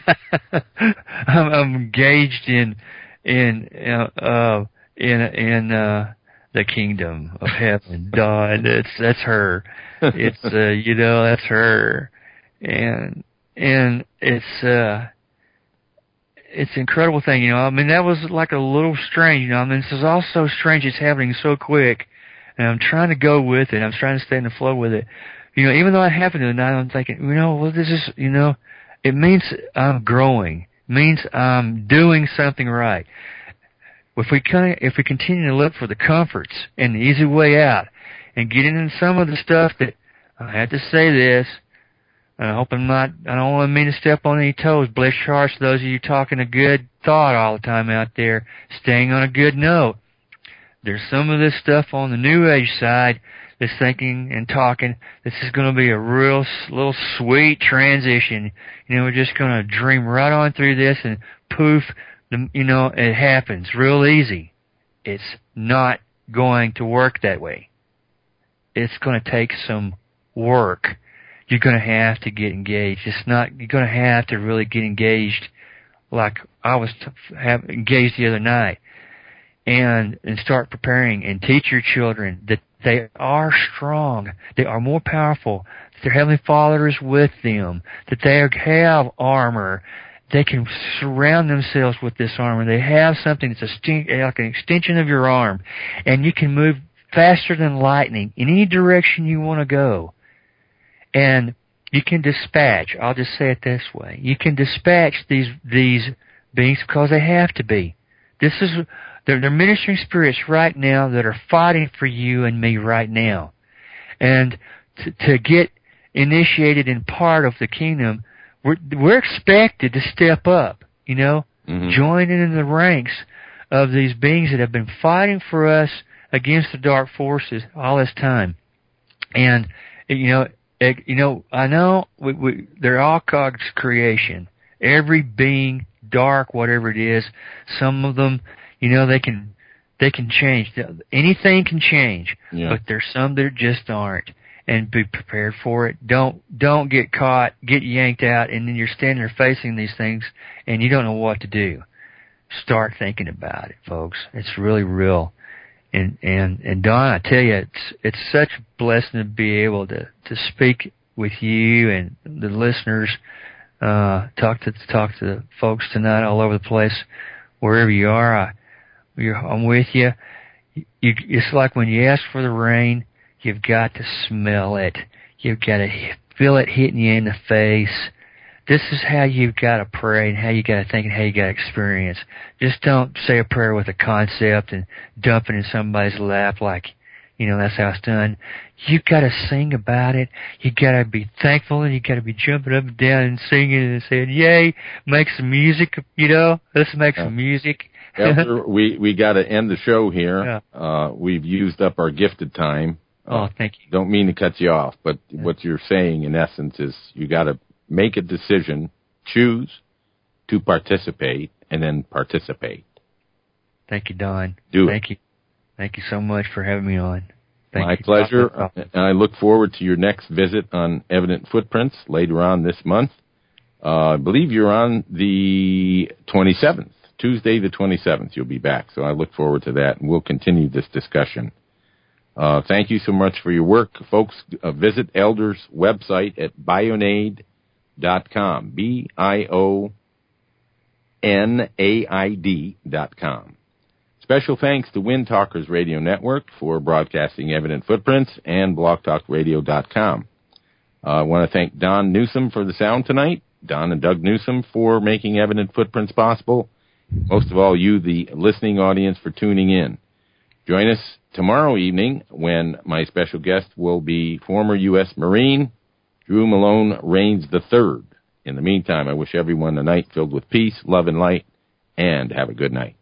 I'm engaged in the kingdom of heaven, Don. That's her. It's that's her, and it's an incredible thing. That was like a little strange. This is all so strange. It's happening so quick, and I'm trying to go with it. I'm trying to stay in the flow with it. Even though it happened tonight, I'm thinking, this is, it means I'm growing. It means I'm doing something right. If we continue to look for the comforts and the easy way out, and get into some of the stuff that, I have to say this, and I don't want to mean to step on any toes. Bless your hearts, those of you talking a good thought all the time out there, staying on a good note. There's some of this stuff on the New Age side that's thinking and talking, this is going to be a real little sweet transition. We're just going to dream right on through this, and poof, it happens real easy. It's not going to work that way. It's going to take some work. You're going to have to get engaged. You're going to have to really get engaged, like I was engaged the other night, and start preparing and teach your children that they are strong, they are more powerful, that their Heavenly Father is with them, that they have armor. They can surround themselves with this armor. They have something that's like an extension of your arm, and you can move faster than lightning in any direction you want to go. And you can dispatch, I'll just say it this way, you can dispatch these beings because they have to be. They're ministering spirits right now that are fighting for you and me right now. And to get initiated in part of the kingdom, we're expected to step up, join in the ranks of these beings that have been fighting for us against the dark forces all this time. And, I know they're all God's creation. Every being, dark, whatever it is, some of them, they can change. Anything can change, but there's some that just aren't. And be prepared for it. Don't get caught, get yanked out, and then you're standing there facing these things, and you don't know what to do. Start thinking about it, folks. It's really real. And Don, I tell you, it's such a blessing to be able to speak with you and the listeners. Talk to the folks tonight all over the place, wherever you are. I'm with you. It's like when you ask for the rain, you've got to smell it. You've got to feel it hitting you in the face. This is how you've got to pray and how you got to think and how you got to experience. Just don't say a prayer with a concept and dump it in somebody's lap like, that's how it's done. You've got to sing about it. You've got to be thankful, and you've got to be jumping up and down and singing and saying, yay, make some music, let's make some music. We got to end the show here. Yeah. We've used up our gifted time. Thank you. Don't mean to cut you off, but what you're saying in essence is you got to make a decision, choose to participate, and then participate. Thank you, Don. Thank you. Thank you so much for having me on. My pleasure. And I look forward to your next visit on Evident Footprints later on this month. I believe you're on the 27th. Tuesday the 27th. You'll be back, so I look forward to that, and we'll continue this discussion. Thank you so much for your work, folks. Visit Elder's website at bionaid.com, BIONAID.com. Special thanks to Wind Talkers Radio Network for broadcasting Evident Footprints and blogtalkradio.com. I want to thank Don Newsom for the sound tonight, Don and Doug Newsom for making Evident Footprints possible. Most of all, you, the listening audience, for tuning in. Join us tomorrow evening when my special guest will be former U.S. Marine Drew Malone Raines III. In the meantime, I wish everyone a night filled with peace, love, and light, and have a good night.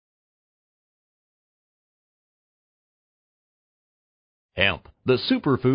Hemp, the superfood